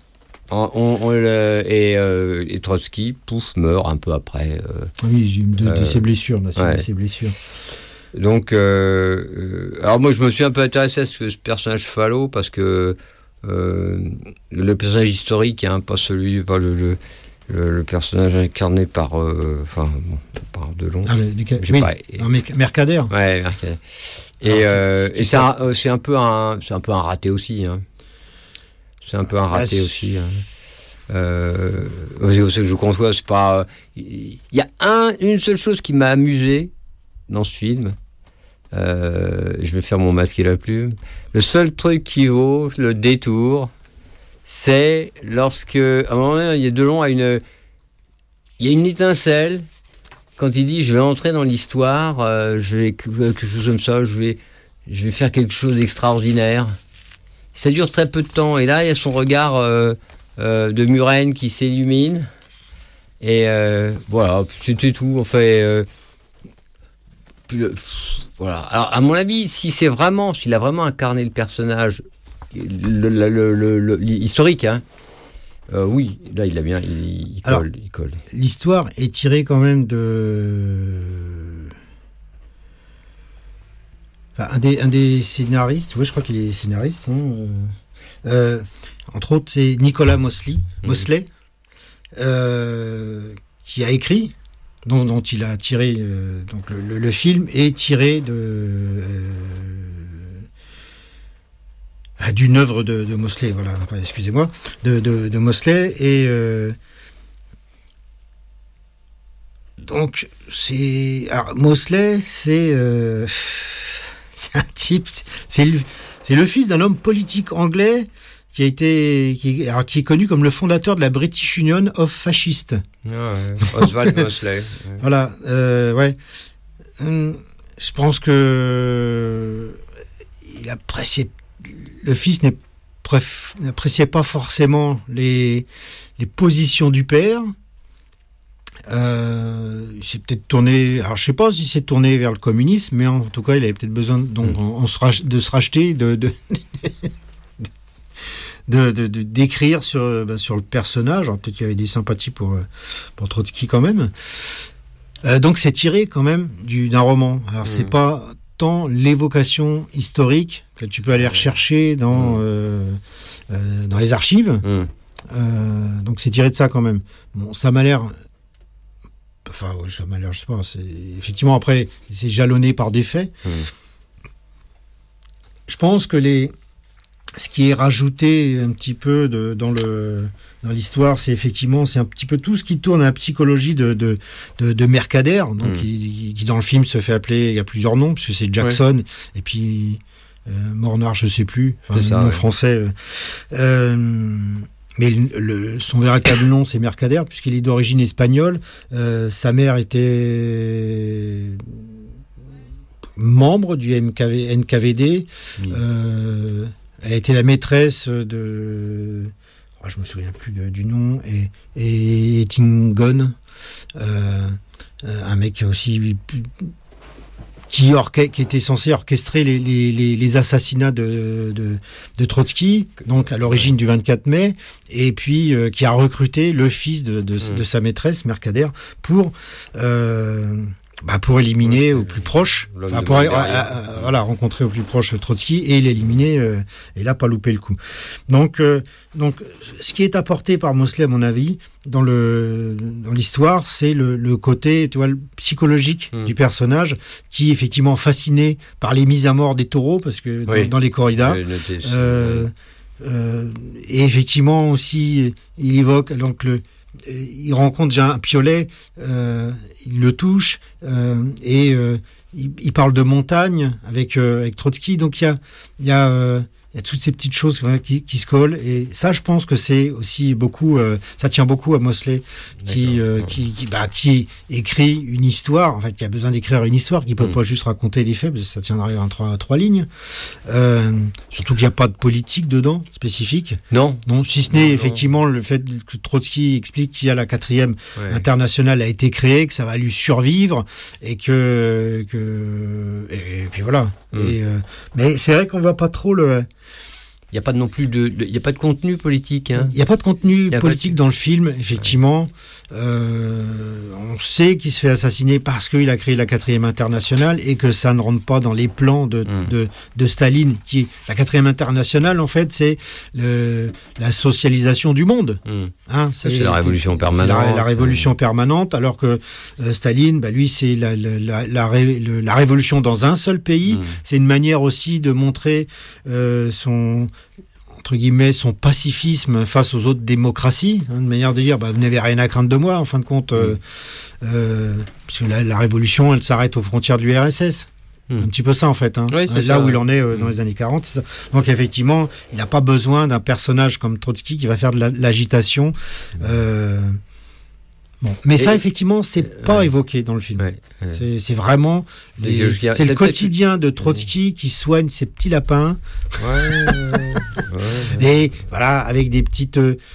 Et Trotsky, pouf, meurt un peu après. Oui, de ses blessures, de ses blessures. Donc, alors moi, je me suis un peu intéressé à ce personnage Fallot, parce que le personnage historique, pas celui, pas le personnage incarné par Delon. Mercader. Ouais, Mercader. Et c'est un peu un raté aussi. Hein. C'est un peu un raté aussi. Hein. C'est que je conçois, c'est pas. Il y a une seule chose qui m'a amusé dans ce film. Je vais faire mon masque et la plume. Le seul truc qui vaut le détour, c'est lorsque, à un moment donné, il y a Delon il y a une étincelle quand il dit je vais entrer dans l'histoire, je vais quelque chose comme ça, je vais faire quelque chose d'extraordinaire. Ça dure très peu de temps et là il y a son regard de Murène qui s'illumine et voilà, c'était tout. Enfin, voilà. Alors à mon avis, s'il a vraiment incarné le personnage, historique, hein. Oui, là il a bien, il colle. L'histoire est tirée quand même un des scénaristes, je crois qu'il est scénariste, entre autres c'est Nicolas Mosley, qui a écrit, dont il a tiré, donc le film est tiré d'une œuvre de Mosley, voilà, excusez-moi, de Mosley, et donc Mosley, c'est un type, c'est le fils d'un homme politique anglais qui est connu comme le fondateur de la British Union of Fascists. Oswald Mosley. Voilà, ouais. Je pense que le fils n'appréciait pas forcément les positions du père. Il s'est peut-être tourné, alors je sais pas s'il s'est tourné vers le communisme, mais en tout cas il avait peut-être besoin de se racheter, d'écrire sur le personnage. Alors, peut-être qu'il y avait des sympathies pour Trotsky quand même. Donc c'est tiré quand même d'un roman. Alors c'est pas tant l'évocation historique que tu peux aller rechercher dans les archives. Donc c'est tiré de ça quand même. Bon, ça m'a l'air. Enfin, ça m'a l'air, je sais pas. Effectivement, après, c'est jalonné par des faits. Je pense que ce qui est rajouté un petit peu dans dans l'histoire, c'est un petit peu tout ce qui tourne à la psychologie de Mercader, donc qui dans le film se fait appeler, il y a plusieurs noms, puisque c'est Jackson, et puis Mornar, je sais plus, nom français. Mais son véritable nom, c'est Mercader, puisqu'il est d'origine espagnole. Sa mère était membre du NKVD. Elle a été la maîtresse de... je me souviens plus du nom. Et Tingon, un mec aussi... qui était censé orchestrer les assassinats de Trotsky, donc à l'origine du 24 mai, et puis qui a recruté le fils de sa maîtresse, Mercader, pour éliminer au plus proche, rencontrer au plus proche Trotsky et l'éliminer, et là pas louper le coup. Donc ce qui est apporté par Mosley, à mon avis, dans l'histoire, c'est le côté, tu vois, psychologique du personnage, qui est effectivement fasciné par les mises à mort des taureaux, parce que dans les corridas, et effectivement aussi, il évoque donc il rencontre déjà un piolet, il le touche, et il parle de montagne avec Trotsky, donc il y a toutes ces petites choses qui se collent, et ça, je pense que c'est aussi beaucoup, ça tient beaucoup à Mosley, qui écrit une histoire, en fait, qui a besoin d'écrire une histoire, qui peut pas juste raconter les faits, parce que ça tiendrait en trois lignes, surtout qu'il n'y a pas de politique dedans, spécifique. Non, si ce n'est effectivement le fait que Trotsky explique qu'il y a la 4e internationale a été créée, que ça va lui survivre, et et puis voilà. Mais c'est vrai qu'on voit pas trop il n'y a pas non plus il n'y a pas de contenu politique. Hein. Il n'y a pas de contenu politique dans le film, effectivement. On sait qu'il se fait assassiner parce qu'il a créé la 4e internationale et que ça ne rentre pas dans les plans de Staline. La 4e internationale, en fait, c'est la socialisation du monde. C'est la révolution permanente. C'est la révolution permanente, alors que Staline, lui, c'est la révolution dans un seul pays. C'est une manière aussi de montrer entre guillemets, son pacifisme face aux autres démocraties, une manière de dire, vous n'avez rien à craindre de moi, en fin de compte, parce que la révolution, elle s'arrête aux frontières de l'URSS. Un petit peu ça, en fait, où il en est dans les années 40. C'est ça. Donc, effectivement, il n'a pas besoin d'un personnage comme Trotsky qui va faire de l'agitation. Mais ça, effectivement, c'est pas évoqué dans le film. C'est vraiment c'est le quotidien de Trotsky qui soigne ses petits lapins. Et voilà, avec des petites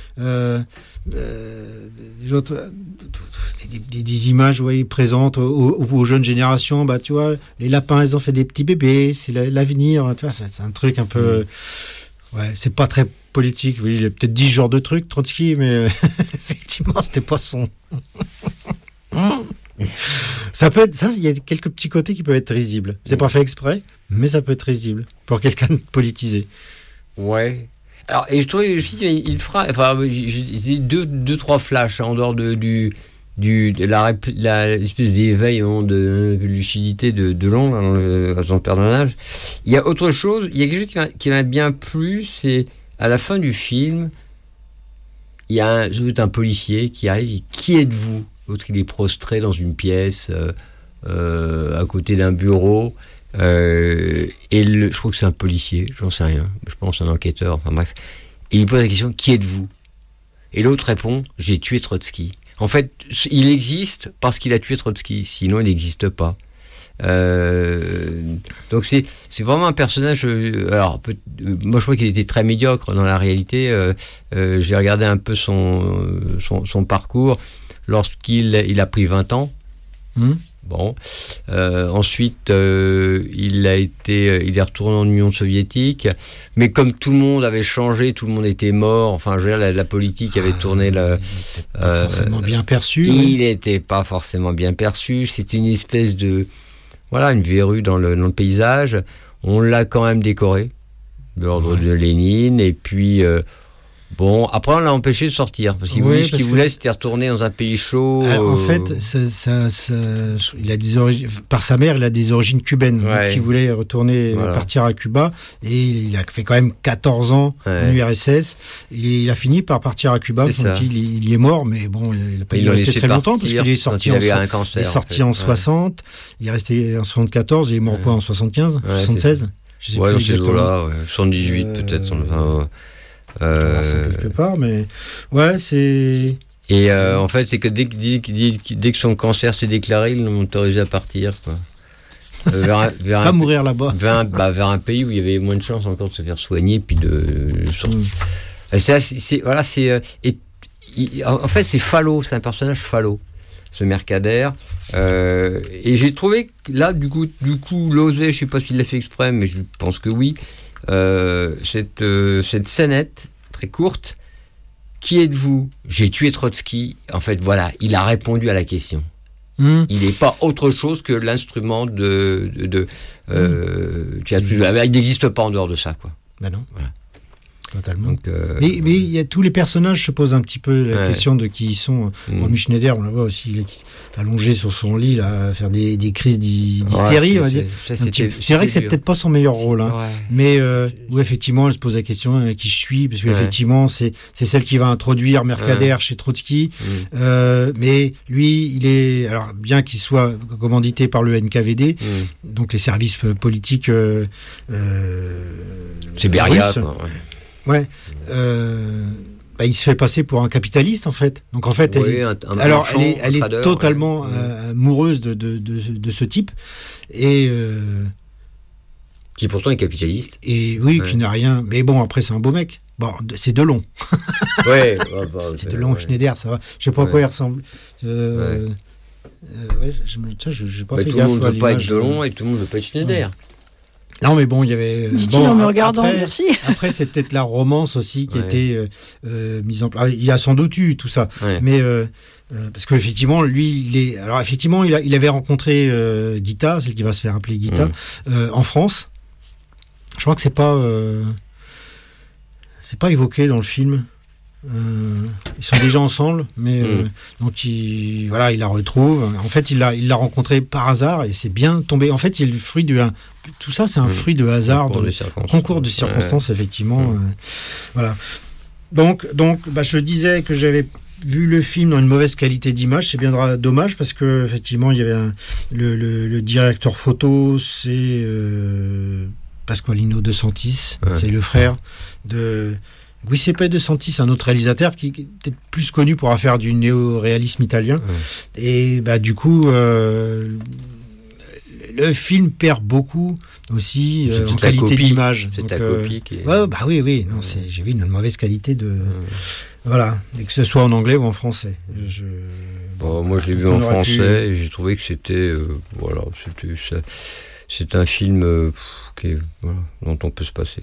des images présentes aux jeunes générations. Tu vois, les lapins, ils ont fait des petits bébés, c'est l'avenir. Tu vois, c'est un truc un peu... c'est pas très politique. Oui, il a peut-être dit ce genre de truc, Trotsky, mais effectivement, c'était pas son... Ça peut être, il y a quelques petits côtés qui peuvent être risibles. C'est pas fait exprès, mais ça peut être risible pour quelqu'un de politisé. Ouais. Alors, et je trouvais aussi qu'il fera, j'ai deux, trois flashs en dehors de l'espèce d'éveil de lucidité de Long dans son personnage. Il y a autre chose, il y a quelque chose qui m'a bien plu, c'est à la fin du film, il y a un policier qui arrive, qui êtes-vous ? L'autre, il est prostré dans une pièce à côté d'un bureau. Je crois que c'est un policier, j'en sais rien. Je pense un enquêteur, enfin bref. Et il pose la question, qui êtes-vous ? Et l'autre répond, j'ai tué Trotsky. En fait, il existe parce qu'il a tué Trotsky, sinon il n'existe pas. Donc c'est vraiment un personnage. Moi, je crois qu'il était très médiocre dans la réalité. J'ai regardé un peu son parcours. Lorsqu'il a pris 20 ans, ensuite il est retourné en Union soviétique, mais comme tout le monde avait changé, tout le monde était mort, enfin je veux dire, la politique avait tourné forcément bien perçu. Il n'était pas forcément bien perçu, c'était une espèce de une verrue dans le paysage. On l'a quand même décoré de l'ordre de Lénine, et puis Bon, après on l'a empêché de sortir parce qu'il ce qu'il voulait, c'était retourner dans un pays chaud. En fait, il a des origines. Par sa mère, il a des origines cubaines. Donc il voulait retourner, partir à Cuba, et il a fait quand même 14 ans en URSS. Et il a fini par partir à Cuba. Il y est mort, mais bon, il n'a pas dû rester très longtemps parce qu'il est sorti en 60. Il est resté en 74. Il est mort quoi en 75, 76. Je sais plus exactement. Là, 78 peut-être. Quelque part, mais c'est. Et en fait, c'est que dès que son cancer s'est déclaré, ils l'ont autorisé à partir, quoi. Pas mourir là-bas. Vers un pays où il y avait moins de chances encore de se faire soigner, puis en fait, c'est Fallot, c'est un personnage Fallot, ce Mercader. Et j'ai trouvé que là, du coup, l'osé, je sais pas s'il l'a fait exprès, mais je pense que oui. Cette scénette très courte, qui êtes-vous? J'ai tué Trotsky. En fait, voilà, il a répondu à la question. Il n'est pas autre chose que l'instrument il n'existe pas en dehors de ça, quoi. Ben non. Voilà. Totalement. Donc, mais il y a tous les personnages se posent un petit peu la question de qui ils sont. Romy Schneider, on le voit aussi, il est allongé sur son lit là, à faire des crises d'hystérie, on va dire. C'est vrai que c'est peut-être pas son meilleur rôle, mais où effectivement elle se pose la question qui je suis, parce qu'effectivement c'est celle qui va introduire Mercader chez Trotsky, mais lui il est, alors bien qu'il soit commandité par le NKVD, donc les services politiques, c'est Beria. Il se fait passer pour un capitaliste en fait. Donc en fait, elle est totalement amoureuse de ce type et qui pourtant est capitaliste. Et qui n'a rien. Mais bon, après c'est un beau mec. Bon, c'est Delon. C'est Delon, Schneider, ça va. Je sais pas à quoi il ressemble. Je pas fait gaffe. Tout le monde ne veut pas être Delon et tout le monde ne veut pas être Schneider. Non, mais bon, il y avait. En me regardant, merci. Après, c'est peut-être la romance aussi qui était mise en place. Il y a sans doute eu tout ça, mais parce qu'effectivement, lui, il avait rencontré Guita, celle qui va se faire appeler Guita, en France. Je crois que c'est pas évoqué dans le film. Ils sont déjà ensemble, mais donc il la retrouve. En fait, il l'a rencontré par hasard et c'est bien tombé. En fait, c'est le fruit tout ça, c'est un fruit de hasard, concours de circonstances, effectivement. Voilà. Donc, je disais que j'avais vu le film dans une mauvaise qualité d'image. C'est bien dommage parce que effectivement, il y avait le directeur photo, c'est Pasqualino De Santis, c'est le frère de Giuseppe De Santis, un autre réalisateur qui est peut-être plus connu pour faire du néo-réalisme italien. Et du coup, le film perd beaucoup aussi en qualité d'image. C'est ta copie qui est... oui. Non, j'ai vu une mauvaise qualité de... Voilà, et que ce soit en anglais ou en français. Moi, je l'ai vu en français et j'ai trouvé que c'était... c'est un film dont on peut se passer.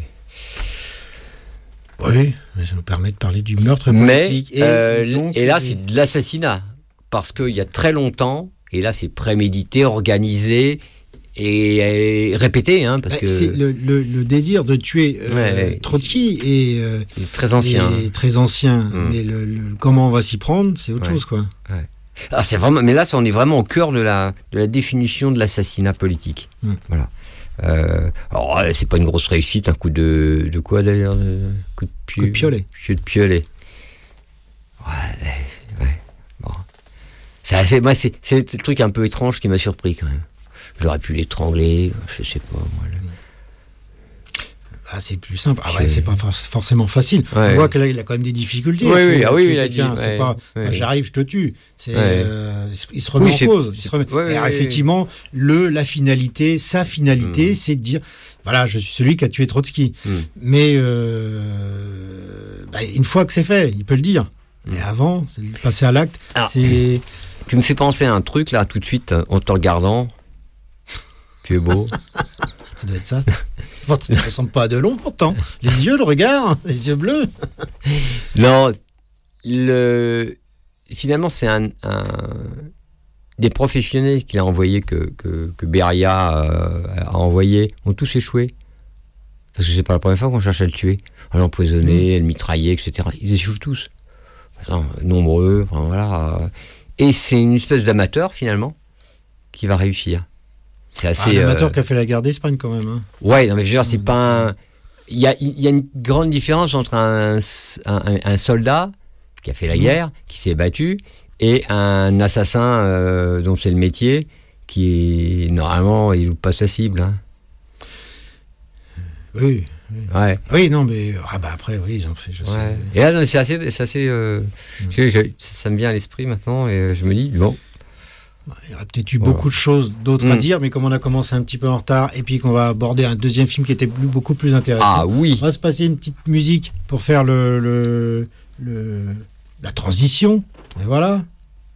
Oui, mais ça nous permet de parler du meurtre politique. Et là, c'est de l'assassinat. Parce qu'il y a très longtemps, et là, c'est prémédité, organisé et répété. Parce que c'est le désir de tuer Trotsky est très ancien. Mais comment on va s'y prendre, c'est autre chose, quoi. Ah, c'est vraiment, mais là, on est vraiment au cœur de la définition de l'assassinat politique. Voilà. Alors, c'est pas une grosse réussite, un coup de quoi d'ailleurs, coup de piolet. Coup de piolet. Bon. C'est le truc un peu étrange qui m'a surpris quand même. J'aurais pu l'étrangler, je sais pas moi. C'est plus simple. C'est pas forcément facile. On voit qu'il a quand même des difficultés. Il a dit. C'est pas j'arrive, je te tue. Il se remet en cause. Effectivement, la finalité, sa finalité, c'est de dire voilà, je suis celui qui a tué Trotsky. Mais une fois que c'est fait, il peut le dire. Mais avant, c'est de passer à l'acte. Tu me fais penser à un truc là, tout de suite, en te regardant. Tu es beau. Ça doit être ça. Tu ne ressembles pas à Delon, pourtant. Les yeux, le regard, les yeux bleus. Non, finalement, c'est un des professionnels qu'il a envoyé, que Beria a envoyé, ont tous échoué. Parce que c'est pas la première fois qu'on cherche à le tuer. À l'empoisonner, à le mitrailler, etc. Ils échouent tous. Nombreux, enfin voilà. Et c'est une espèce d'amateur, finalement, qui va réussir. C'est assez... un amateur qui a fait la guerre d'Espagne, quand même. Hein. Ouais, non, mais je veux dire, c'est pas un... Il y a une grande différence entre un soldat qui a fait la guerre, qui s'est battu, et un assassin dont c'est le métier, qui est... Normalement, il joue pas sa cible. Hein. Oui. Ouais. Oui, non, mais après, oui, ils ont fait, je sais. Et là, non, c'est assez ça me vient à l'esprit maintenant, et je me dis, bon. Il y aurait peut-être eu beaucoup de choses d'autres à dire, mais comme on a commencé un petit peu en retard, et puis qu'on va aborder un deuxième film qui était beaucoup plus intéressant. Ah oui. On va se passer une petite musique pour faire la transition. Et voilà.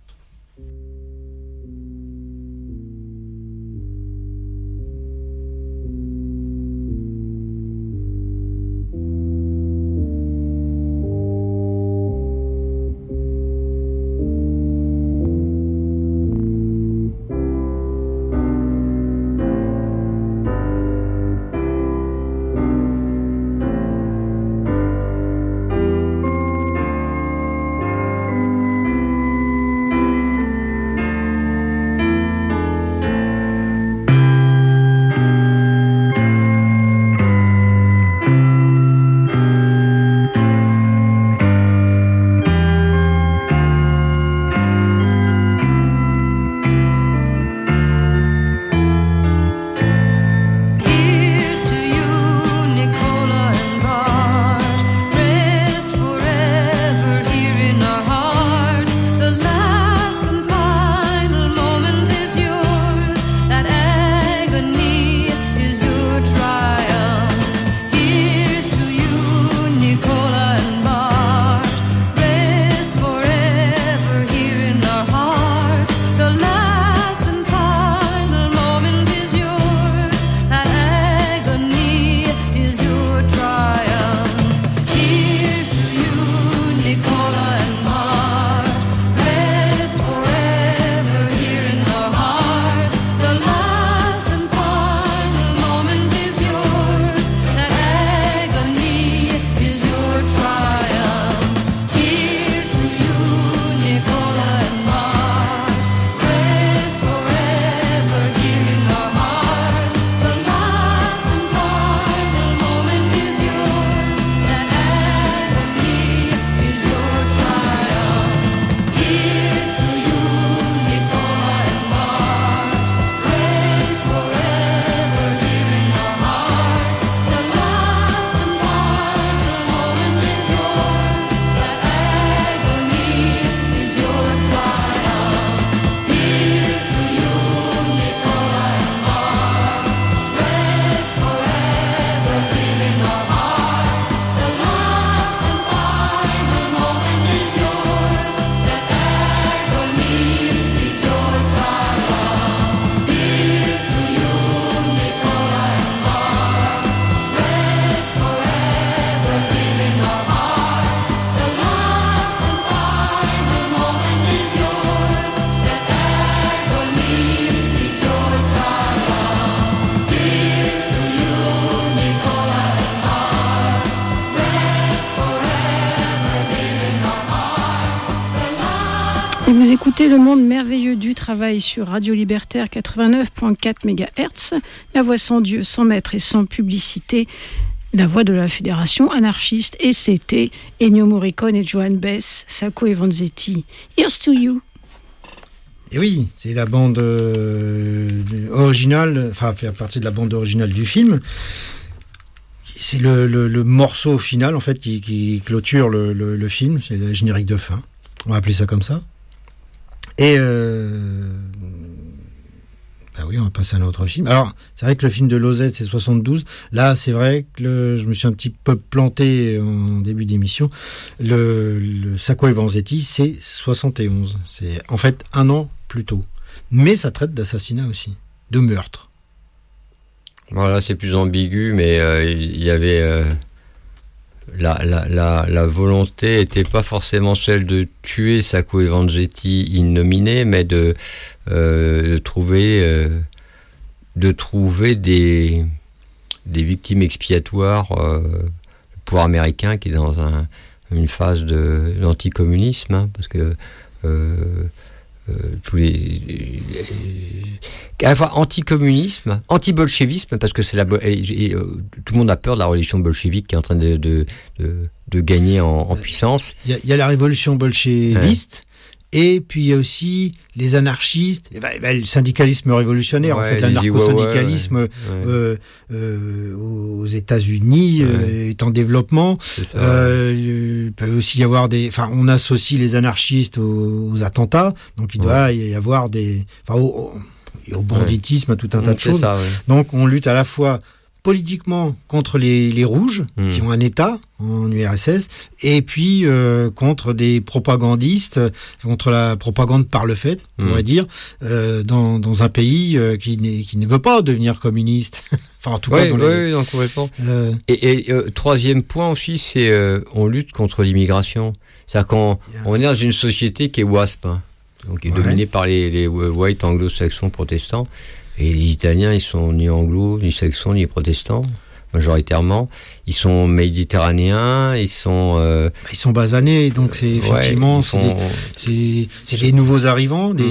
Et vous écoutez Le Monde merveilleux du travail sur Radio Libertaire 89.4 MHz, la voix sans Dieu, sans maître et sans publicité, la voix de la Fédération anarchiste. Et c'était Ennio Morricone et Joan Baez, Sacco et Vanzetti. Here's to you. Et oui, c'est la bande originale, enfin, fait partie de la bande originale du film. C'est le morceau final, en fait, qui clôture le film. C'est le générique de fin. On va appeler ça comme ça. Et bah oui, on va passer à un autre film. Alors, c'est vrai que le film de Lozette, c'est 72. Là, c'est vrai que je me suis un petit peu planté en début d'émission. Le Sacco et Vanzetti, c'est 71. C'est en fait un an plus tôt. Mais ça traite d'assassinat aussi, de meurtre. Voilà, c'est plus ambigu, mais il y avait... La volonté n'était pas forcément celle de tuer Sacco et Vanzetti innominés, mais de trouver des des victimes expiatoires, le pouvoir américain qui est dans une phase d'anticommunisme, hein, parce que tous à la fois anticommunisme, anti-bolchevisme, parce que c'est tout le monde a peur de la révolution bolchevique qui est en train de gagner en puissance. Il y a la révolution bolchéviste. Et puis il y a aussi les anarchistes, le syndicalisme révolutionnaire, en fait, l'anarcho-syndicalisme aux États-Unis est en développement. Il peut aussi y avoir on associe les anarchistes aux attentats, donc il doit y avoir au banditisme, à tout un tas de choses. Donc on lutte à la fois politiquement contre les rouges qui ont un État en URSS, et puis contre des propagandistes, contre la propagande par le fait, on va dire, dans un pays qui ne veut pas devenir communiste. Enfin, en tout cas, complètement. Et troisième point aussi, c'est on lutte contre l'immigration. C'est-à-dire qu'on est dans une société qui est WASP, hein, donc qui est dominée par les white anglo-saxons protestants. Et les Italiens, ils sont ni anglo, ni saxons, ni protestants, majoritairement. Ils sont méditerranéens, ils sont basanés, donc c'est effectivement c'est des nouveaux arrivants, donc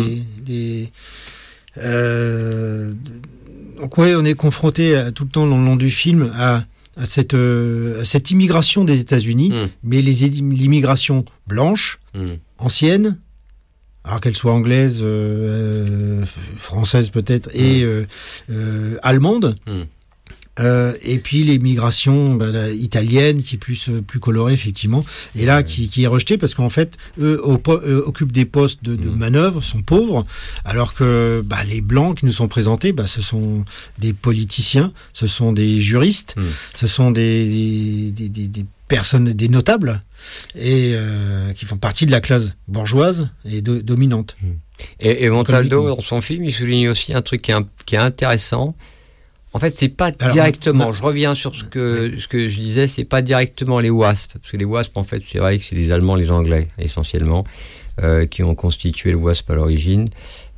on est confronté tout le temps, le long du film, à cette immigration des États-Unis, mais l'immigration blanche, ancienne, alors qu'elle soit anglaise, française peut-être, et allemande. Et puis les migrations italiennes qui est plus colorée effectivement, et là qui est rejetée parce qu'en fait eux occupent des postes de manœuvre, sont pauvres, alors que les blancs qui nous sont présentés, ce sont des politiciens, ce sont des juristes, ce sont des personnes, des notables, et qui font partie de la classe bourgeoise et dominante. Et Montaldo, dans son film, il souligne aussi un truc qui est intéressant. En fait, c'est pas directement. Je reviens sur ce que je disais. C'est pas directement les WASP, parce que les WASP, en fait, c'est vrai que c'est les Allemands, les Anglais, essentiellement, qui ont constitué le WASP à l'origine.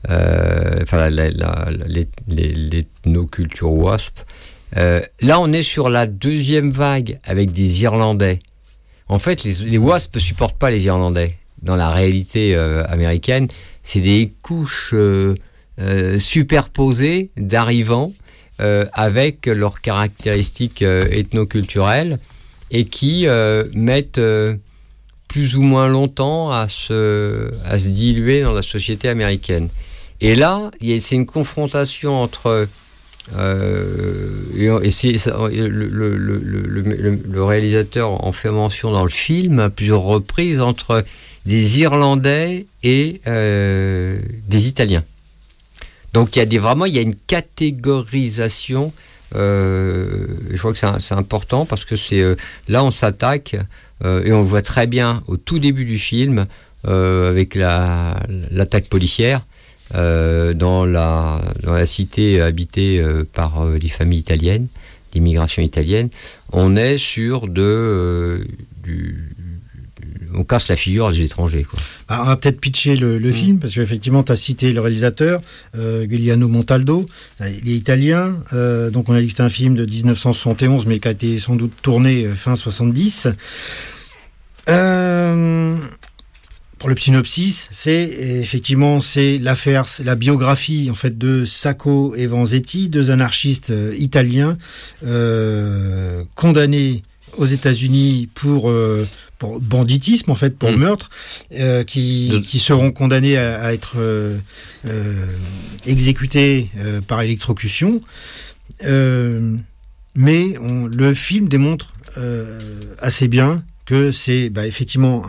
L'ethnoculture WASP. Là, on est sur la deuxième vague avec des Irlandais. En fait, les WASP supportent pas les Irlandais. Dans la réalité américaine, c'est des couches superposées d'arrivants avec leurs caractéristiques ethnoculturelles et qui mettent plus ou moins longtemps à se diluer dans la société américaine. Et là, c'est une confrontation entre le réalisateur en fait mention dans le film à plusieurs reprises entre des Irlandais et des Italiens. Donc il y a une catégorisation. Je crois que c'est important parce que là on s'attaque et on le voit très bien au tout début du film avec l'attaque policière. Dans la cité habitée par les familles italiennes, d'immigration italienne, on est sur on casse la figure des étrangers, quoi. On va peut-être pitcher le film, parce qu'effectivement, tu as cité le réalisateur, Giuliano Montaldo. Il est italien, donc on a dit que c'était un film de 1971, mais qui a été sans doute tourné fin 70. Pour le synopsis, c'est l'affaire, c'est la biographie en fait de Sacco et Vanzetti, deux anarchistes italiens condamnés aux États-Unis pour banditisme, en fait, pour meurtre, qui seront condamnés à être exécutés par électrocution. Mais le film démontre assez bien que c'est effectivement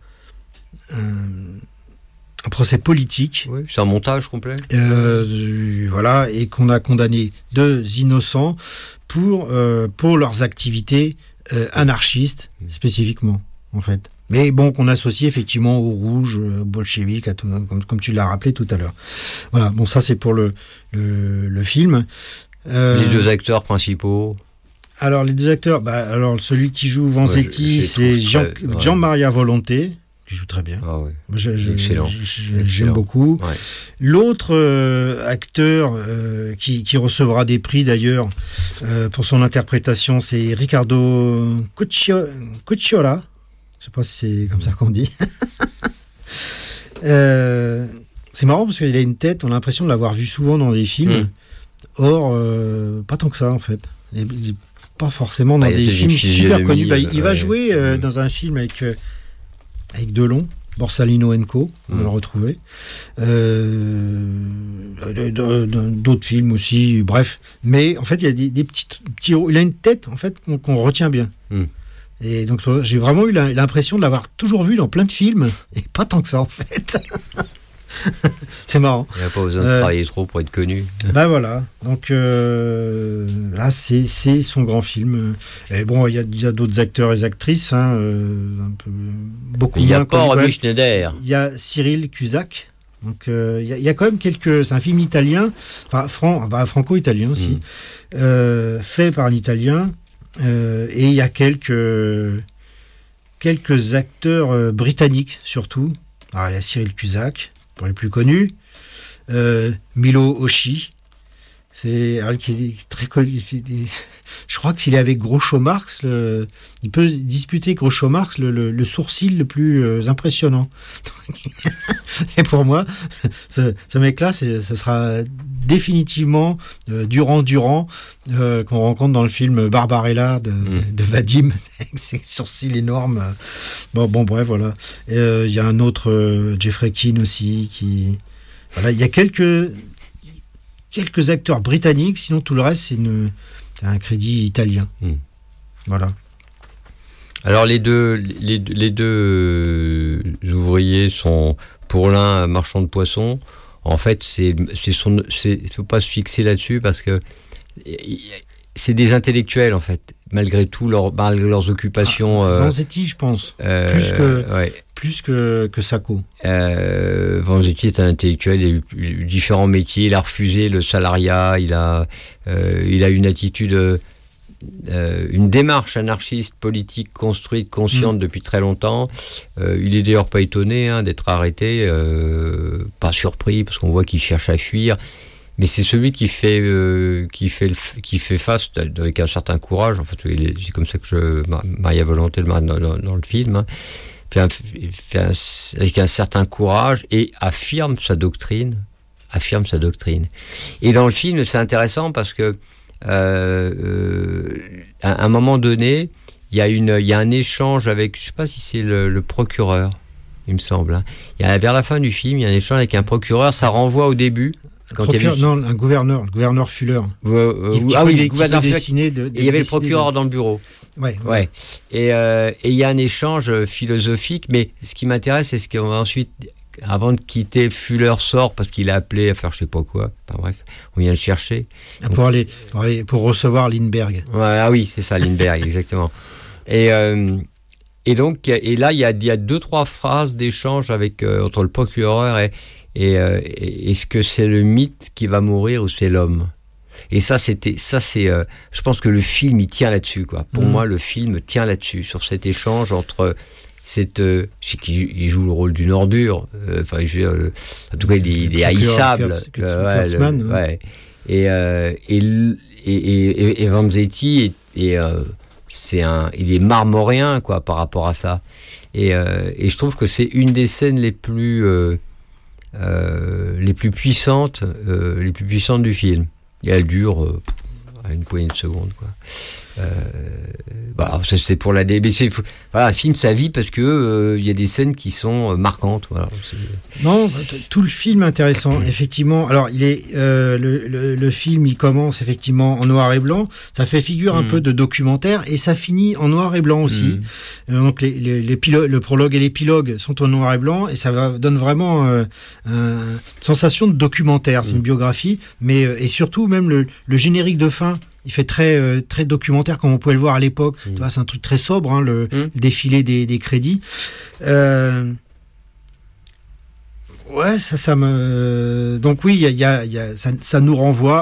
un procès politique. Oui, c'est un montage complet. Voilà, et qu'on a condamné deux innocents pour leurs activités anarchistes, spécifiquement, en fait. Mais bon, qu'on associe effectivement aux rouges, bolcheviques, comme tu l'as rappelé tout à l'heure. Voilà, bon, ça c'est pour le film. Les deux acteurs principaux. Alors, les deux acteurs, alors celui qui joue Vanzetti, c'est Gian Maria Volonté, qui joue très bien. Ah ouais. Moi, Excellent. J'aime beaucoup. Ouais. L'autre acteur qui recevra des prix d'ailleurs pour son interprétation, c'est Riccardo Cucciola. Je sais pas si c'est comme ça qu'on dit. C'est marrant parce qu'il a une tête, on a l'impression de l'avoir vu souvent dans des films. Or, pas tant que ça en fait. Il est pas forcément dans des films super connus. Il va jouer dans un film avec Delon, Borsalino & Co. On va le retrouver. D'autres films aussi, bref. Mais en fait, il y a des petits. Il a une tête en fait qu'on retient bien. Et donc j'ai vraiment eu l'impression de l'avoir toujours vu dans plein de films et pas tant que ça en fait. C'est marrant. Il n'y a pas besoin de travailler trop pour être connu. Ben voilà. Donc là, c'est son grand film. Et bon, il y a d'autres acteurs et actrices, beaucoup. Il y a pas Romy Schneider. Il y a Cyril Cusack. Donc il y a quand même c'est un film italien, franco-italien aussi, fait par un Italien. Et il y a quelques acteurs britanniques surtout. Alors il y a Cyril Cusack pour les plus connus, Milo Oshii, qui est très connu. Je crois qu'il est avec Groucho Marx. Il peut disputer Groucho Marx le sourcil le plus impressionnant. Et pour moi, ce mec-là, ça sera définitivement Durand qu'on rencontre dans le film Barbarella de Vadim, avec ses sourcils énormes. Bon, bref, voilà. Il y a un autre Jeffrey Keane aussi voilà, il y a quelques acteurs britanniques, sinon tout le reste c'est un crédit italien. Voilà. Alors les deux ouvriers sont, pour l'un, marchand de poissons. En fait, faut pas se fixer là-dessus parce que c'est des intellectuels en fait, malgré tout leurs occupations. Vanzetti, je pense, plus que Sacco. Vanzetti est un intellectuel, il a eu différents métiers, il a refusé le salariat, il a une attitude, une démarche anarchiste, politique, construite, consciente depuis très longtemps. Il est d'ailleurs pas étonné d'être arrêté, pas surpris parce qu'on voit qu'il cherche à fuir. Mais c'est celui qui fait face avec un certain courage. En fait, c'est comme ça que Maria Volonté dans le film, fait avec un certain courage et affirme sa doctrine. Et dans le film, c'est intéressant parce que à un moment donné, il y a un échange avec, je sais pas si c'est le procureur, il me semble. Vers la fin du film, il y a un échange avec un procureur. Ça renvoie au début. Un gouverneur, le gouverneur Fuller. Le gouverneur Fuller. Il y avait le procureur dans le bureau. Ouais. Et il y a un échange philosophique, mais ce qui m'intéresse, c'est ce qu'on va ensuite, avant de quitter, Fuller sort parce qu'il a appelé à faire je sais pas quoi. Enfin bref, on vient le chercher. Pour recevoir Lindbergh. Oui, c'est ça, Lindbergh, exactement. Et donc, là, il y a 2-3 phrases d'échange entre le procureur et est-ce que c'est le mythe qui va mourir ou c'est l'homme? Et je pense que le film, il tient là-dessus, quoi. Pour moi, le film tient là-dessus, sur cet échange entre il joue le rôle d'une ordure. En tout cas, il est haïssable. Et Vanzetti il est marmoréen, quoi, par rapport à ça. Et je trouve que c'est une des scènes les plus puissantes du film. Et elle dure une poignée de secondes, quoi. Ça c'est pour la DBC. Un film, ça vit parce que il y a des scènes qui sont marquantes. Voilà. Non, tout le film intéressant, effectivement. Alors, il est le film, il commence effectivement en noir et blanc. Ça fait figure un peu de documentaire et ça finit en noir et blanc aussi. Donc le prologue et l'épilogue sont en noir et blanc et ça donne vraiment une sensation de documentaire. C'est une biographie, mais et surtout même le générique de fin. Il fait très documentaire comme on pouvait le voir à l'époque. Tu vois, c'est un truc très sobre, le défilé des crédits. Ouais, ça me. Donc oui, ça nous renvoie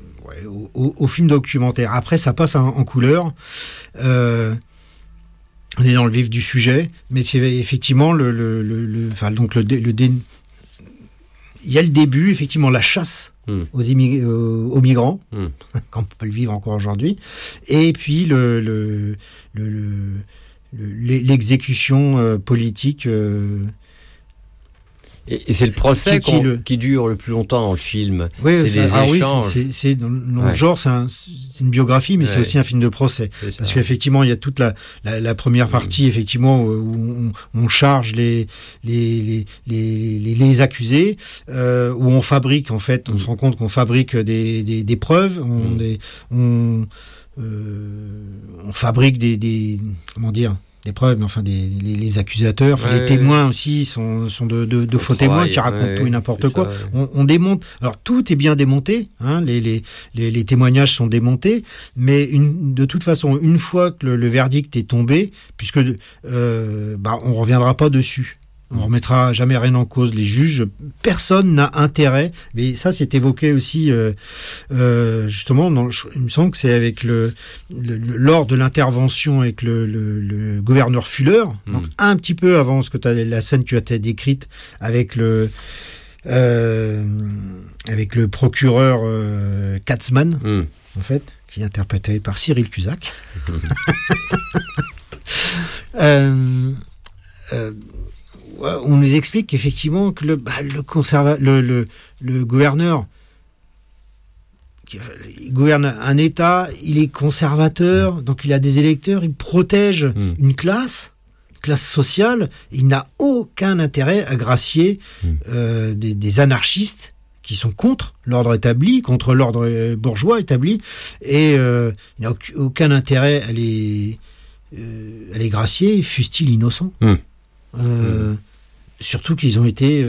au film documentaire. Après, ça passe en couleur. On est dans le vif du sujet, mais c'est effectivement il y a le début, effectivement, la chasse aux migrants, comme on peut le vivre encore aujourd'hui, et puis l'exécution politique. Et c'est le procès qui dure le plus longtemps dans le film. Oui, c'est des échanges. C'est dans le genre, c'est une biographie, mais c'est aussi un film de procès. Parce qu'effectivement, il y a toute la première partie, effectivement, où on charge les accusés, où on fabrique, en fait, on se rend compte qu'on fabrique des preuves, on fabrique des comment dire, des preuves, mais enfin les accusateurs, les témoins aussi sont de faux témoins qui racontent tout et n'importe quoi. On démonte. Alors tout est bien démonté, hein, les témoignages sont démontés, mais de toute façon, une fois que le verdict est tombé, puisque on reviendra pas dessus. On remettra jamais rien en cause. Les juges, personne n'a intérêt. Mais ça, c'est évoqué aussi, justement. Il me semble que c'est avec lors de l'intervention avec le gouverneur Fuller, donc un petit peu avant la scène que tu as décrite avec le procureur Katzmann, en fait, qui est interprété par Cyril Cusack. On nous explique qu'effectivement que le gouverneur il gouverne un État, il est conservateur, donc il a des électeurs, il protège une classe sociale, il n'a aucun intérêt à gracier des anarchistes qui sont contre l'ordre établi, contre l'ordre bourgeois établi, et il n'a aucun intérêt à les gracier, fussent-ils innocents. Surtout qu'ils ont été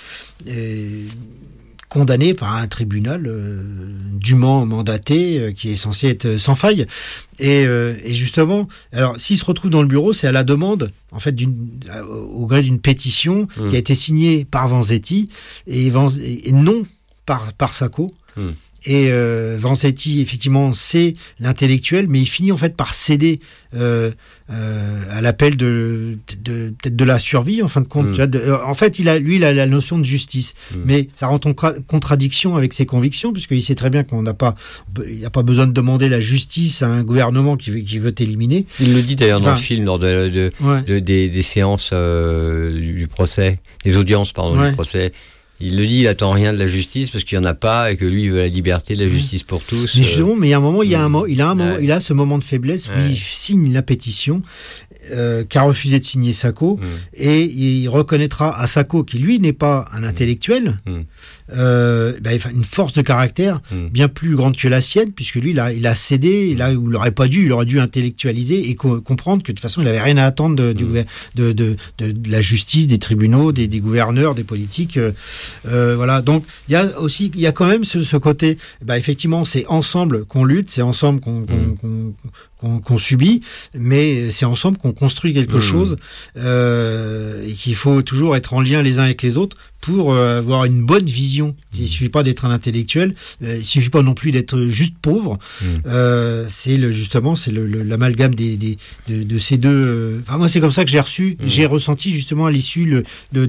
condamnés par un tribunal dûment mandaté qui est censé être sans faille. Et justement, alors s'ils se retrouvent dans le bureau, c'est à la demande, en fait, au gré d'une pétition qui a été signée par Vanzetti et non par Sacco. Et Vanzetti, effectivement, c'est l'intellectuel, mais il finit en fait par céder à l'appel peut-être de la survie, en fin de compte. En fait, il a la notion de justice, mais ça rentre en contradiction avec ses convictions, puisqu'il sait très bien il n'y a pas besoin de demander la justice à un gouvernement qui veut t'éliminer. Il le dit d'ailleurs dans le film, lors des séances du procès, des audiences, du procès. Il le dit, il attend rien de la justice parce qu'il n'y en a pas et que lui il veut la liberté, la justice pour tous. Mais justement, mais il y a un moment, il a ce moment de faiblesse où il signe la pétition qu'a refusé de signer Sacco et il reconnaîtra à Sacco qui lui n'est pas un intellectuel, une force de caractère bien plus grande que la sienne, puisque lui il a cédé là où il aurait dû intellectualiser et comprendre que de toute façon il avait rien à attendre de la justice, des tribunaux, des gouverneurs, des politiques. Voilà, donc il y a quand même ce côté, effectivement c'est ensemble qu'on lutte, c'est ensemble qu'on subit, mais c'est ensemble qu'on construit quelque chose, et qu'il faut toujours être en lien les uns avec les autres pour avoir une bonne vision. Il suffit pas d'être un intellectuel, il suffit pas non plus d'être juste pauvre. C'est l'amalgame de ces deux. Enfin moi c'est comme ça que j'ai ressenti justement à l'issue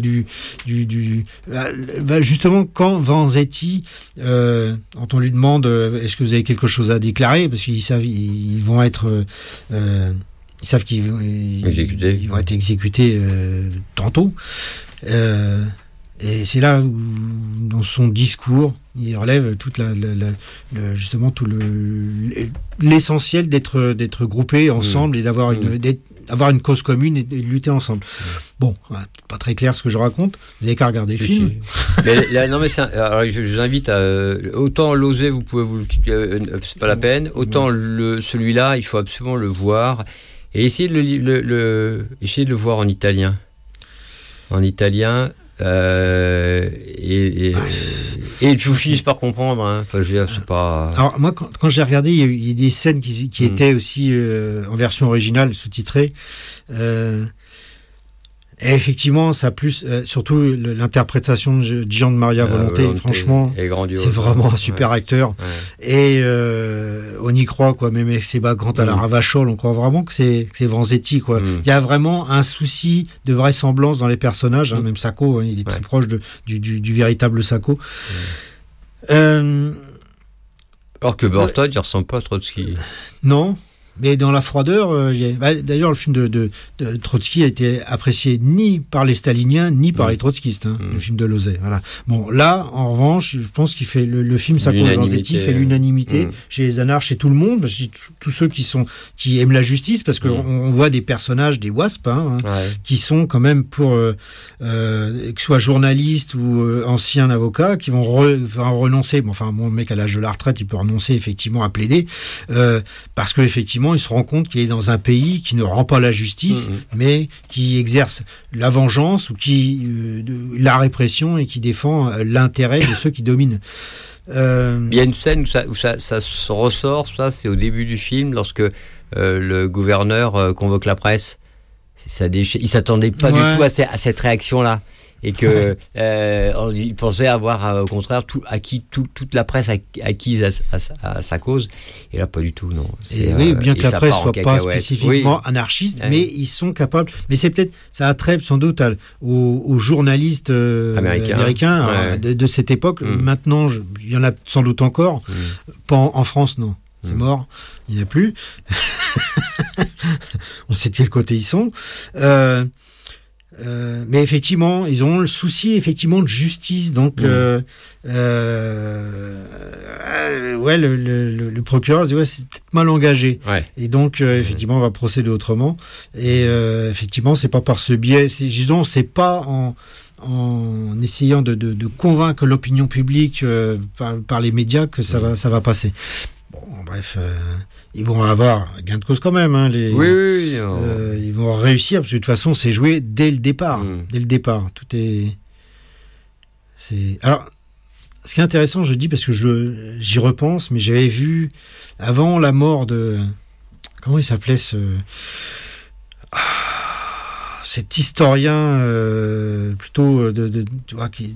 justement quand Vanzetti, quand on lui demande est-ce que vous avez quelque chose à déclarer, parce qu'ils savent ils vont être ils savent qu'ils vont être exécutés tantôt. Et c'est là où, dans son discours, il relève toute justement tout l'essentiel d'être groupés ensemble et d'avoir une cause commune et de lutter ensemble. Bon, pas très clair ce que je raconte. Vous avez qu'à regarder le film. Alors, je vous invite à autant l'oser, vous pouvez c'est pas la peine. Autant celui-là, il faut absolument le voir et essayer de le voir en italien. Et vous finissez par comprendre. Hein. Enfin, c'est pas. Alors moi, quand j'ai regardé, il y a des scènes qui étaient aussi en version originale, sous-titrée. Et effectivement, ça plus, surtout l'interprétation de Gian de Maria Volonté, franchement, c'est vraiment un super acteur. Ouais. Et on y croit, quoi. Même avec ses bas grands à la Ravachol, on croit vraiment que c'est Vanzetti, quoi. Il y a vraiment un souci de vraisemblance dans les personnages. Hein, même Sacco, hein, il est très proche du véritable Sacco. Alors que Burton, il ressemble pas à Trotsky. Non. Mais dans la froideur, d'ailleurs, le film de Trotsky a été apprécié ni par les staliniens, ni par les trotskistes, hein, le film de Lozay. Voilà. Bon, là, en revanche, je pense qu'il fait le film Sacco-Vanzetti fait l'unanimité chez les anarches, chez tout le monde, tous ceux qui aiment la justice, parce qu'on voit des personnages, des WASP, qui sont quand même que ce soit journalistes ou anciens avocats, qui vont renoncer. Bon, enfin, le mec à l'âge de la retraite, il peut renoncer effectivement à plaider, parce que effectivement, il se rend compte qu'il est dans un pays qui ne rend pas la justice, mais qui exerce la vengeance ou la répression et qui défend l'intérêt de ceux qui dominent. Il y a une scène où ça se ressort, ça c'est au début du film, lorsque le gouverneur convoque la presse. Il s'attendait pas du tout à cette réaction-là. Et que il pensait avoir au contraire acquis toute la presse acquise à sa cause, et là pas du tout, non. Oui, bien que la presse soit pas spécifiquement anarchiste, mais ils sont capables. Mais c'est peut-être, ça a trait sans doute aux journalistes américains de cette époque. Maintenant, il y en a sans doute encore. Pas en France, non. C'est mort, il n'y en a plus. On sait de quel côté ils sont. Mais effectivement, ils ont le souci effectivement de justice, donc le procureur dit c'est peut-être mal engagé, et donc effectivement on va procéder autrement, et effectivement c'est pas par ce biais, c'est pas en essayant de convaincre l'opinion publique par les médias que ça va passer. Bon, bref, ils vont avoir gain de cause quand même. Hein, ils vont réussir, parce que de toute façon, c'est joué dès le départ. Dès le départ, tout est. Alors, ce qui est intéressant, je dis parce que j'y repense, mais j'avais vu avant la mort de. Comment il s'appelait cet historien plutôt tu vois, qui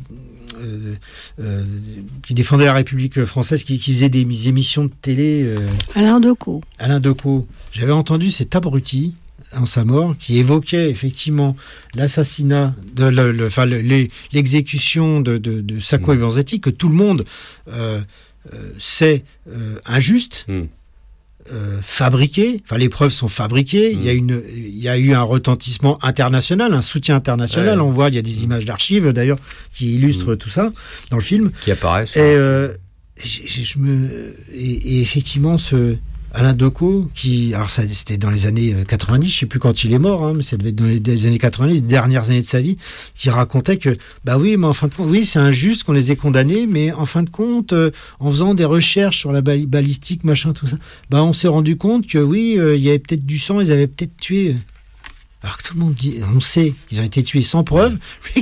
défendait la République française, qui faisait des émissions de télé. Alain Decaux. J'avais entendu cet abruti en sa mort qui évoquait effectivement l'assassinat, l'exécution de Sacco et Vanzetti, que tout le monde sait injuste. Fabriquées, enfin les preuves sont fabriquées. Il y a eu un retentissement international, un soutien international. On voit, il y a des images d'archives d'ailleurs qui illustrent tout ça dans le film, qui apparaissent. Et effectivement, Alain Decaux, alors ça c'était dans les années 90, je sais plus quand il est mort, mais ça devait être dans les années 90, les dernières années de sa vie, qui racontait que oui, mais en fin de compte, oui, c'est injuste qu'on les ait condamnés, mais en fin de compte, en faisant des recherches sur la balistique, machin, tout ça, on s'est rendu compte que oui, il y avait peut-être du sang, ils avaient peut-être tué. Alors que tout le monde dit, on sait qu'ils ont été tués sans preuve.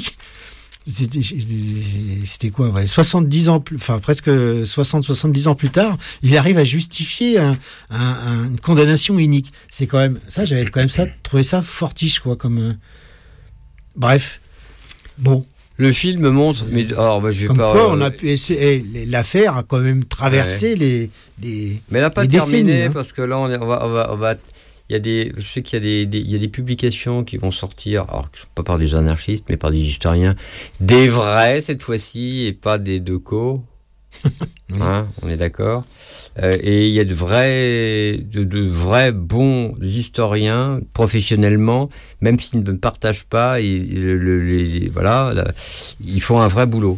C'était quoi, 70 ans plus, enfin presque 70 ans plus tard, il arrive à justifier une condamnation unique. C'est quand même ça, j'avais quand même trouvé ça fortiche, quoi, comme bref. Bon, le film montre, mais alors je vais comme pas. Quoi, on a pu essayer, l'affaire a quand même traversé les. Mais elle n'a pas terminé, parce que là on va. Je sais qu'il y a des publications qui vont sortir, alors qui ne sont pas par des anarchistes, mais par des historiens, des vrais cette fois-ci, et pas des Decaux. On est d'accord. Et il y a de vrais bons historiens, professionnellement, même s'ils ne partagent pas, ils font un vrai boulot.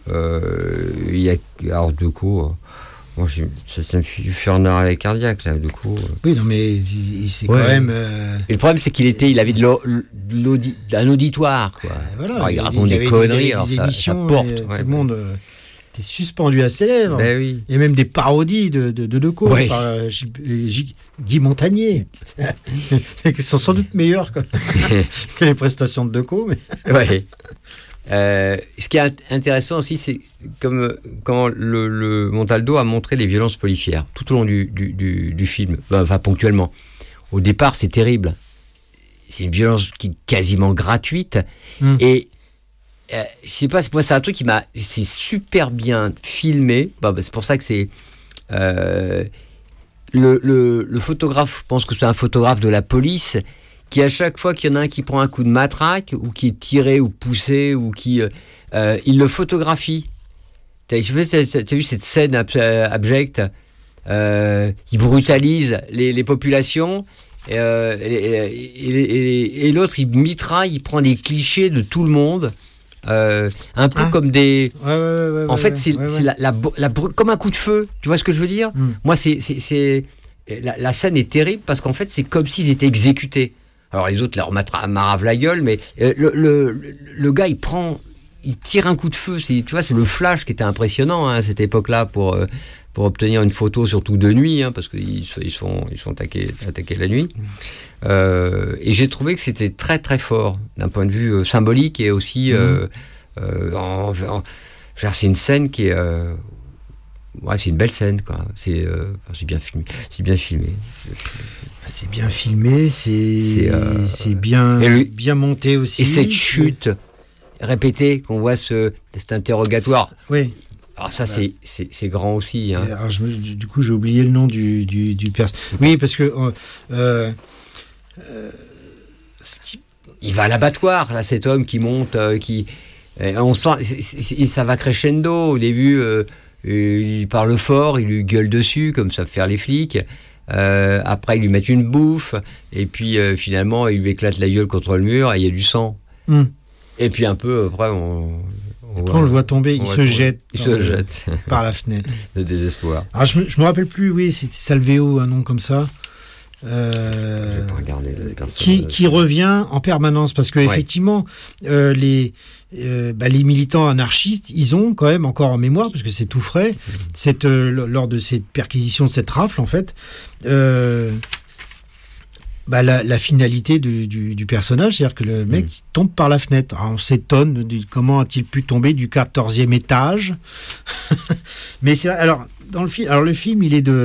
Alors Decaux. Moi, ça me fait un arrêt cardiaque, là, du coup. Oui, non, mais c'est quand même. Et le problème, c'est qu'il avait un auditoire, quoi. Voilà. Alors, il raconte des conneries, alors des émissions, ça porte. Tout le monde était suspendu à ses lèvres. Ben oui. Il y a même des parodies de Decaux par Guy Montagnier. Qui sont sans doute meilleures que les prestations de Decaux. Mais... Ouais. Ce qui est intéressant aussi, c'est comment le Montaldo a montré les violences policières tout au long du film, ponctuellement. Au départ, c'est terrible. une violence qui est quasiment gratuite. Et je sais pas, moi c'est un truc c'est super bien filmé. C'est pour ça que c'est le photographe. Je pense que c'est un photographe de la police qui, à chaque fois qu'il y en a un qui prend un coup de matraque ou qui est tiré ou poussé ou qui il le photographie. T'as vu cette scène abjecte? Il brutalise les populations. Et l'autre, il mitraille, il prend des clichés de tout le monde, un peu comme des. En fait, c'est comme un coup de feu. Tu vois ce que je veux dire? Moi, la scène est terrible parce qu'en fait, c'est comme s'ils étaient exécutés. Alors les autres leur maravent la gueule, mais le gars, il tire un coup de feu. Tu vois, c'est le flash qui était impressionnant à cette époque-là pour obtenir une photo, surtout de nuit, parce qu'ils sont attaqués la nuit. Et j'ai trouvé que c'était très très fort d'un point de vue symbolique et aussi c'est une scène qui est c'est une belle scène, quoi. C'est bien filmé. C'est bien filmé, c'est bien monté aussi. Et cette chute répétée qu'on voit cet interrogatoire. Oui. Alors ça, c'est grand aussi. Alors du coup, j'ai oublié le nom du personnage. Oui, parce que il va à l'abattoir, là, cet homme qui monte, on sent, ça va crescendo. Au début, il parle fort, il lui gueule dessus, comme savent faire les flics. Après, ils lui mettent une bouffe, et puis finalement, il lui éclate la gueule contre le mur, et il y a du sang. Et puis un peu après, on le voit tomber, il se jette par la fenêtre. De désespoir. Alors, je me rappelle plus, oui, c'était Salveo, un nom comme ça. Qui revient en permanence parce que effectivement les militants anarchistes, ils ont quand même encore en mémoire, parce que c'est tout frais, lors de cette perquisition, de cette rafle en fait, la finalité du personnage, c'est-à-dire que le mec tombe par la fenêtre. Alors on s'étonne de comment a-t-il pu tomber du 14e étage. Mais c'est alors dans le film. Alors le film, il est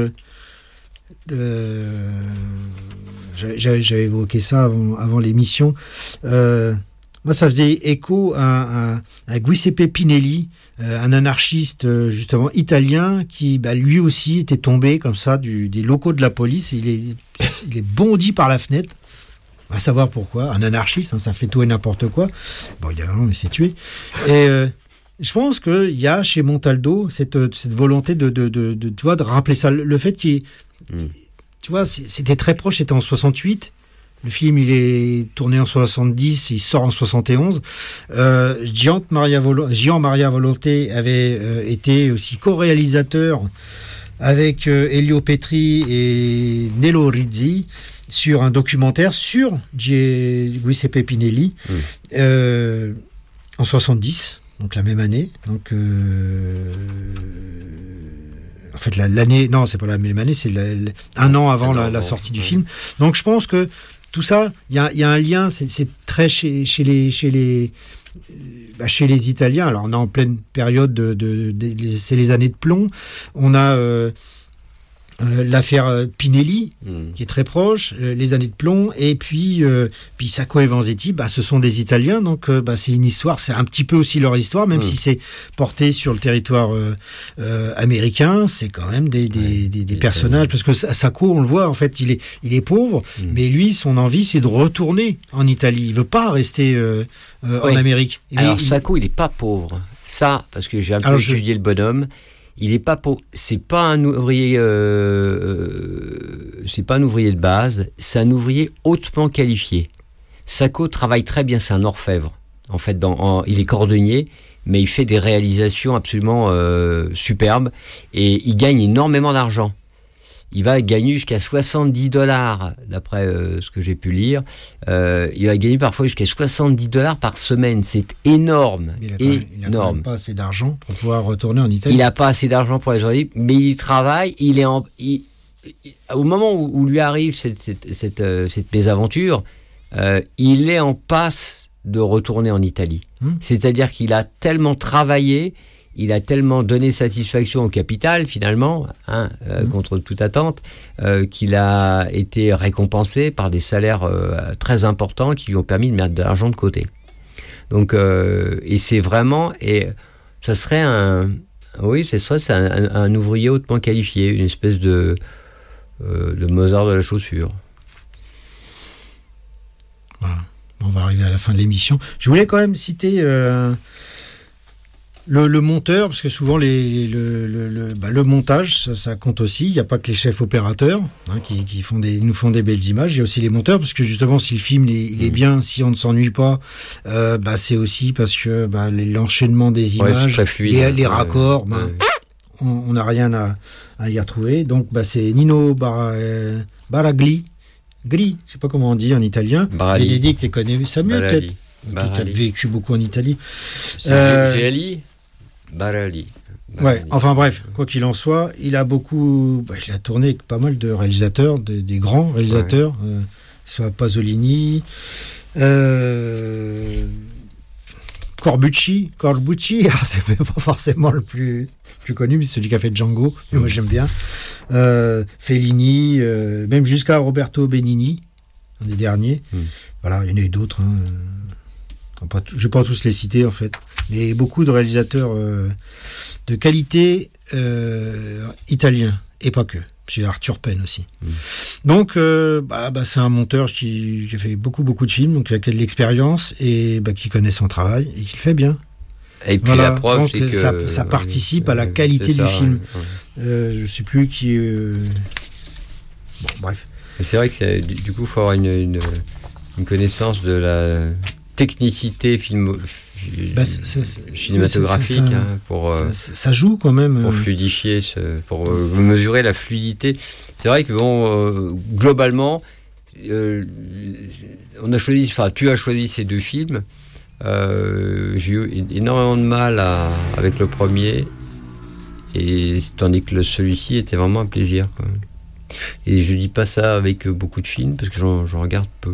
j'avais évoqué ça avant l'émission. Moi, ça faisait écho à Giuseppe Pinelli, un anarchiste justement italien qui, lui aussi, était tombé comme ça des locaux de la police. Il est bondi par la fenêtre. On va savoir pourquoi. Un anarchiste, ça fait tout et n'importe quoi. Bon, évidemment, il s'est tué. Et je pense qu'il y a chez Montaldo cette volonté de rappeler ça. Le fait qu'il, tu vois, c'était très proche. C'était en 68. Le film, il est tourné en 70, il sort en 71. Gian Maria Volonté avait été aussi co-réalisateur avec Elio Petri et Nello Rizzi sur un documentaire sur Giuseppe Pinelli en 70, donc la même année. Donc en fait, l'année, non, c'est pas la même année, c'est un an avant la sortie du film. Donc je pense que tout ça, il y a un lien, c'est très chez les Italiens. Alors on est en pleine période c'est les années de plomb. On a l'affaire Pinelli qui est très proche, les années de plomb, et puis Sacco et Vanzetti, ce sont des Italiens, donc c'est une histoire, c'est un petit peu aussi leur histoire, même si c'est porté sur le territoire américain, c'est quand même des personnages, parce que Sacco, on le voit, en fait, il est pauvre, mais lui, son envie, c'est de retourner en Italie. Il veut pas rester en Amérique. Sacco, il est pas pauvre. Ça, parce que j'ai un peu étudié le bonhomme. Il est pas pauvre. C'est pas un ouvrier. C'est pas un ouvrier de base. C'est un ouvrier hautement qualifié. Sacco travaille très bien. C'est un orfèvre. En fait, il est cordonnier, mais il fait des réalisations absolument superbes et il gagne énormément d'argent. Il va gagner jusqu'à $70, d'après ce que j'ai pu lire. Il va gagner parfois jusqu'à $70 par semaine. C'est énorme. Il n'a quand même pas assez d'argent pour pouvoir retourner en Italie. Il n'a pas assez d'argent pour aller en Italie, mais il travaille. Au moment où lui arrive cette mésaventure, il est en passe de retourner en Italie. C'est-à-dire qu'il a tellement travaillé, il a tellement donné satisfaction au capital, finalement, contre toute attente, qu'il a été récompensé par des salaires très importants qui lui ont permis de mettre de l'argent de côté. Donc, et c'est vraiment... Et ça serait un ouvrier hautement qualifié, une espèce de Mozart de la chaussure. Voilà. On va arriver à la fin de l'émission. Je voulais quand même citer le monteur, parce que souvent le montage, ça compte aussi. Il n'y a pas que les chefs opérateurs qui nous font des belles images. Il y a aussi les monteurs, parce que justement, si le film il est bien, si on ne s'ennuie pas, c'est aussi parce que l'enchaînement des images, c'est fluide, les raccords, on n'a rien à y retrouver. Donc, c'est Nino Baragli. Gris, je sais pas comment on dit en italien. Bénédicte, tu connais Samuel peut-être. Tu as vécu beaucoup en Italie. Géali Barali. Ouais, enfin bref, quoi qu'il en soit, il a tourné avec pas mal de réalisateurs, des grands réalisateurs, soit Pasolini, Corbucci, c'est pas forcément le plus connu, mais c'est celui qui a fait Django, mais moi j'aime bien. Fellini, même jusqu'à Roberto Benigni, un des derniers. Voilà, il y en a eu d'autres. Je ne vais pas tous les citer en fait, mais beaucoup de réalisateurs de qualité italiens, et pas que. Puis Arthur Penn aussi. Donc, c'est un monteur qui a fait beaucoup de films, donc qui a de l'expérience et qui connaît son travail et qui le fait bien. Et puis la preuve, donc c'est que ça participe à la qualité du film. Je sais plus qui. Bon, bref. Et c'est vrai que du coup, il faut avoir une connaissance de la technicité cinématographique pour ça joue quand même pour fluidifier, pour mesurer la fluidité. C'est vrai que globalement, tu as choisi ces deux films. J'ai eu énormément de mal avec le premier, et tandis que celui-ci était vraiment un plaisir quand même. Et je dis pas ça avec beaucoup de films parce que j'en regarde peu.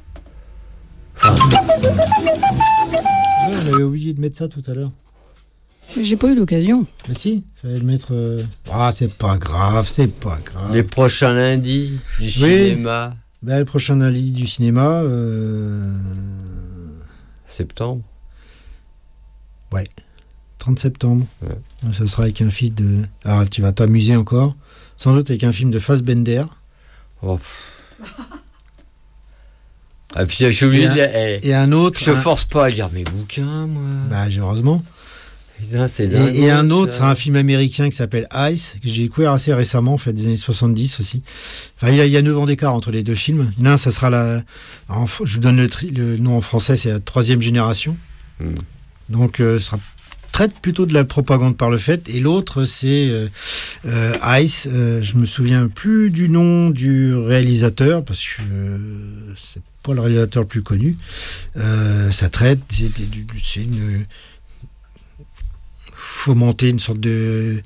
On avait oublié de mettre ça tout à l'heure. J'ai pas eu l'occasion. Mais si, fallait le mettre. C'est pas grave. Les prochains lundis du cinéma. Le prochain lundi du cinéma. Septembre. Ouais. 30 septembre. Ouais. Ça sera avec un film de. Alors tu vas t'amuser encore. Sans doute avec un film de Fassbender. Oh. Ah, puis je suis obligé et un autre. Je force pas à lire mes bouquins, moi. Heureusement. Putain, et un autre, c'est un film américain qui s'appelle Ice, que j'ai découvert assez récemment, en fait, des années 70 aussi. Enfin, il y a 9 ans d'écart entre les deux films. Il y en a un, ça sera je vous donne le nom en français, c'est la 3e génération. Donc, ça traite plutôt de la propagande par le fait. Et l'autre, c'est Ice. Je me souviens plus du nom du réalisateur, parce que c'est pas le réalisateur le plus connu. Ça traite, fomenter une sorte de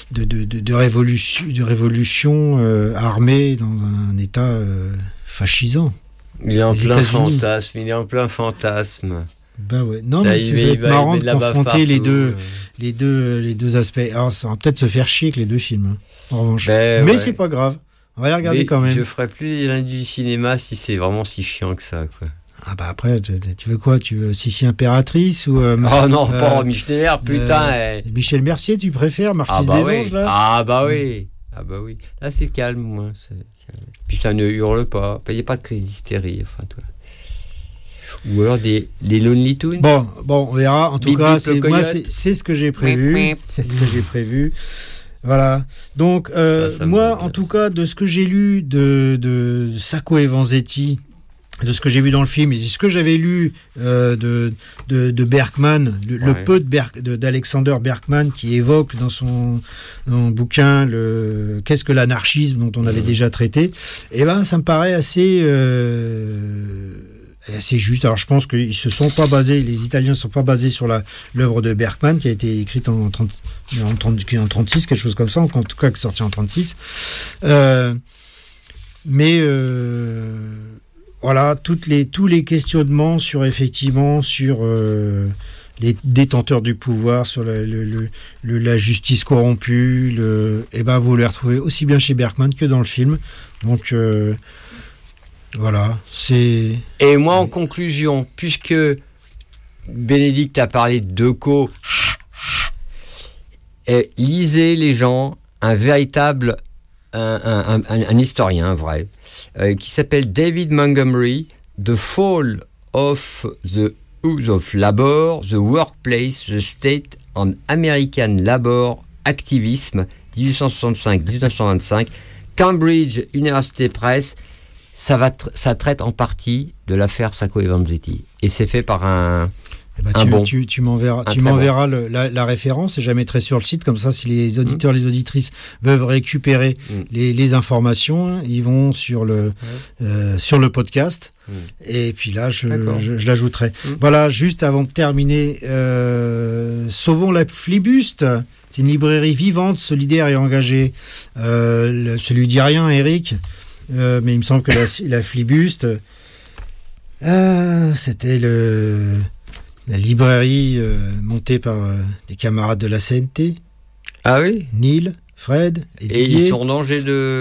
révolution armée dans un État fascisant. Il est en plein fantasme. Ouais. Non, mais c'est marrant de confronter les deux aspects. Alors, ça va peut-être se faire chier avec les deux films, en revanche. Mais c'est pas grave. On va les regarder quand même. Je ferai plus lundi du cinéma si c'est vraiment si chiant que ça, quoi. Après, tu veux quoi? Tu veux Sissi Impératrice ou oh non, pas Michel, putain. Michel Mercier, tu préfères Marquise des Anges, là? Ah bah oui. Là, c'est calme, moi. Puis ça ne hurle pas. Il n'y a pas de crise d'hystérie, enfin, toi. Ou alors les Lonely Tunes. Bon, on verra. En tout cas, c'est ce que j'ai prévu. C'est ce que j'ai prévu. Voilà. Donc, moi, en tout cas, de ce que j'ai lu de Sacco et Vanzetti, de ce que j'ai vu dans le film et de ce que j'avais lu de Bergman, le peu d'Alexander Bergman qui évoque dans son bouquin qu'est-ce que l'anarchisme dont on avait déjà traité, ça me paraît assez juste. Alors je pense qu'ils les Italiens ne sont pas basés sur l'œuvre de Bergman qui a été écrite en 36, quelque chose comme ça, en tout cas qui est sorti en 36. Voilà, tous les questionnements sur les détenteurs du pouvoir, sur la justice corrompue. Vous les retrouvez aussi bien chez Bergman que dans le film. Donc voilà, c'est... Et moi, en conclusion, puisque Bénédicte a parlé de Decaux, lisez les gens, un véritable... un historien vrai, qui s'appelle David Montgomery, The Fall of the House of Labor, The Workplace, The State and American Labor Activism, 1865-1925, Cambridge University Press. Ça traite en partie de l'affaire Sacco et Vanzetti. Et c'est fait par un tu m'enverras la référence et je la mettrai sur le site, comme ça si les auditeurs, les auditrices veulent récupérer les informations, ils vont sur le podcast et puis là je l'ajouterai. Voilà, juste avant de terminer, Sauvons la Flibuste. C'est une librairie vivante, solidaire et engagée. Celui dit rien, Eric, mais il me semble que la Flibuste, c'était la librairie montée par des camarades de la CNT. Ah oui. Neil, Fred et Didier. Et ils sont en danger de...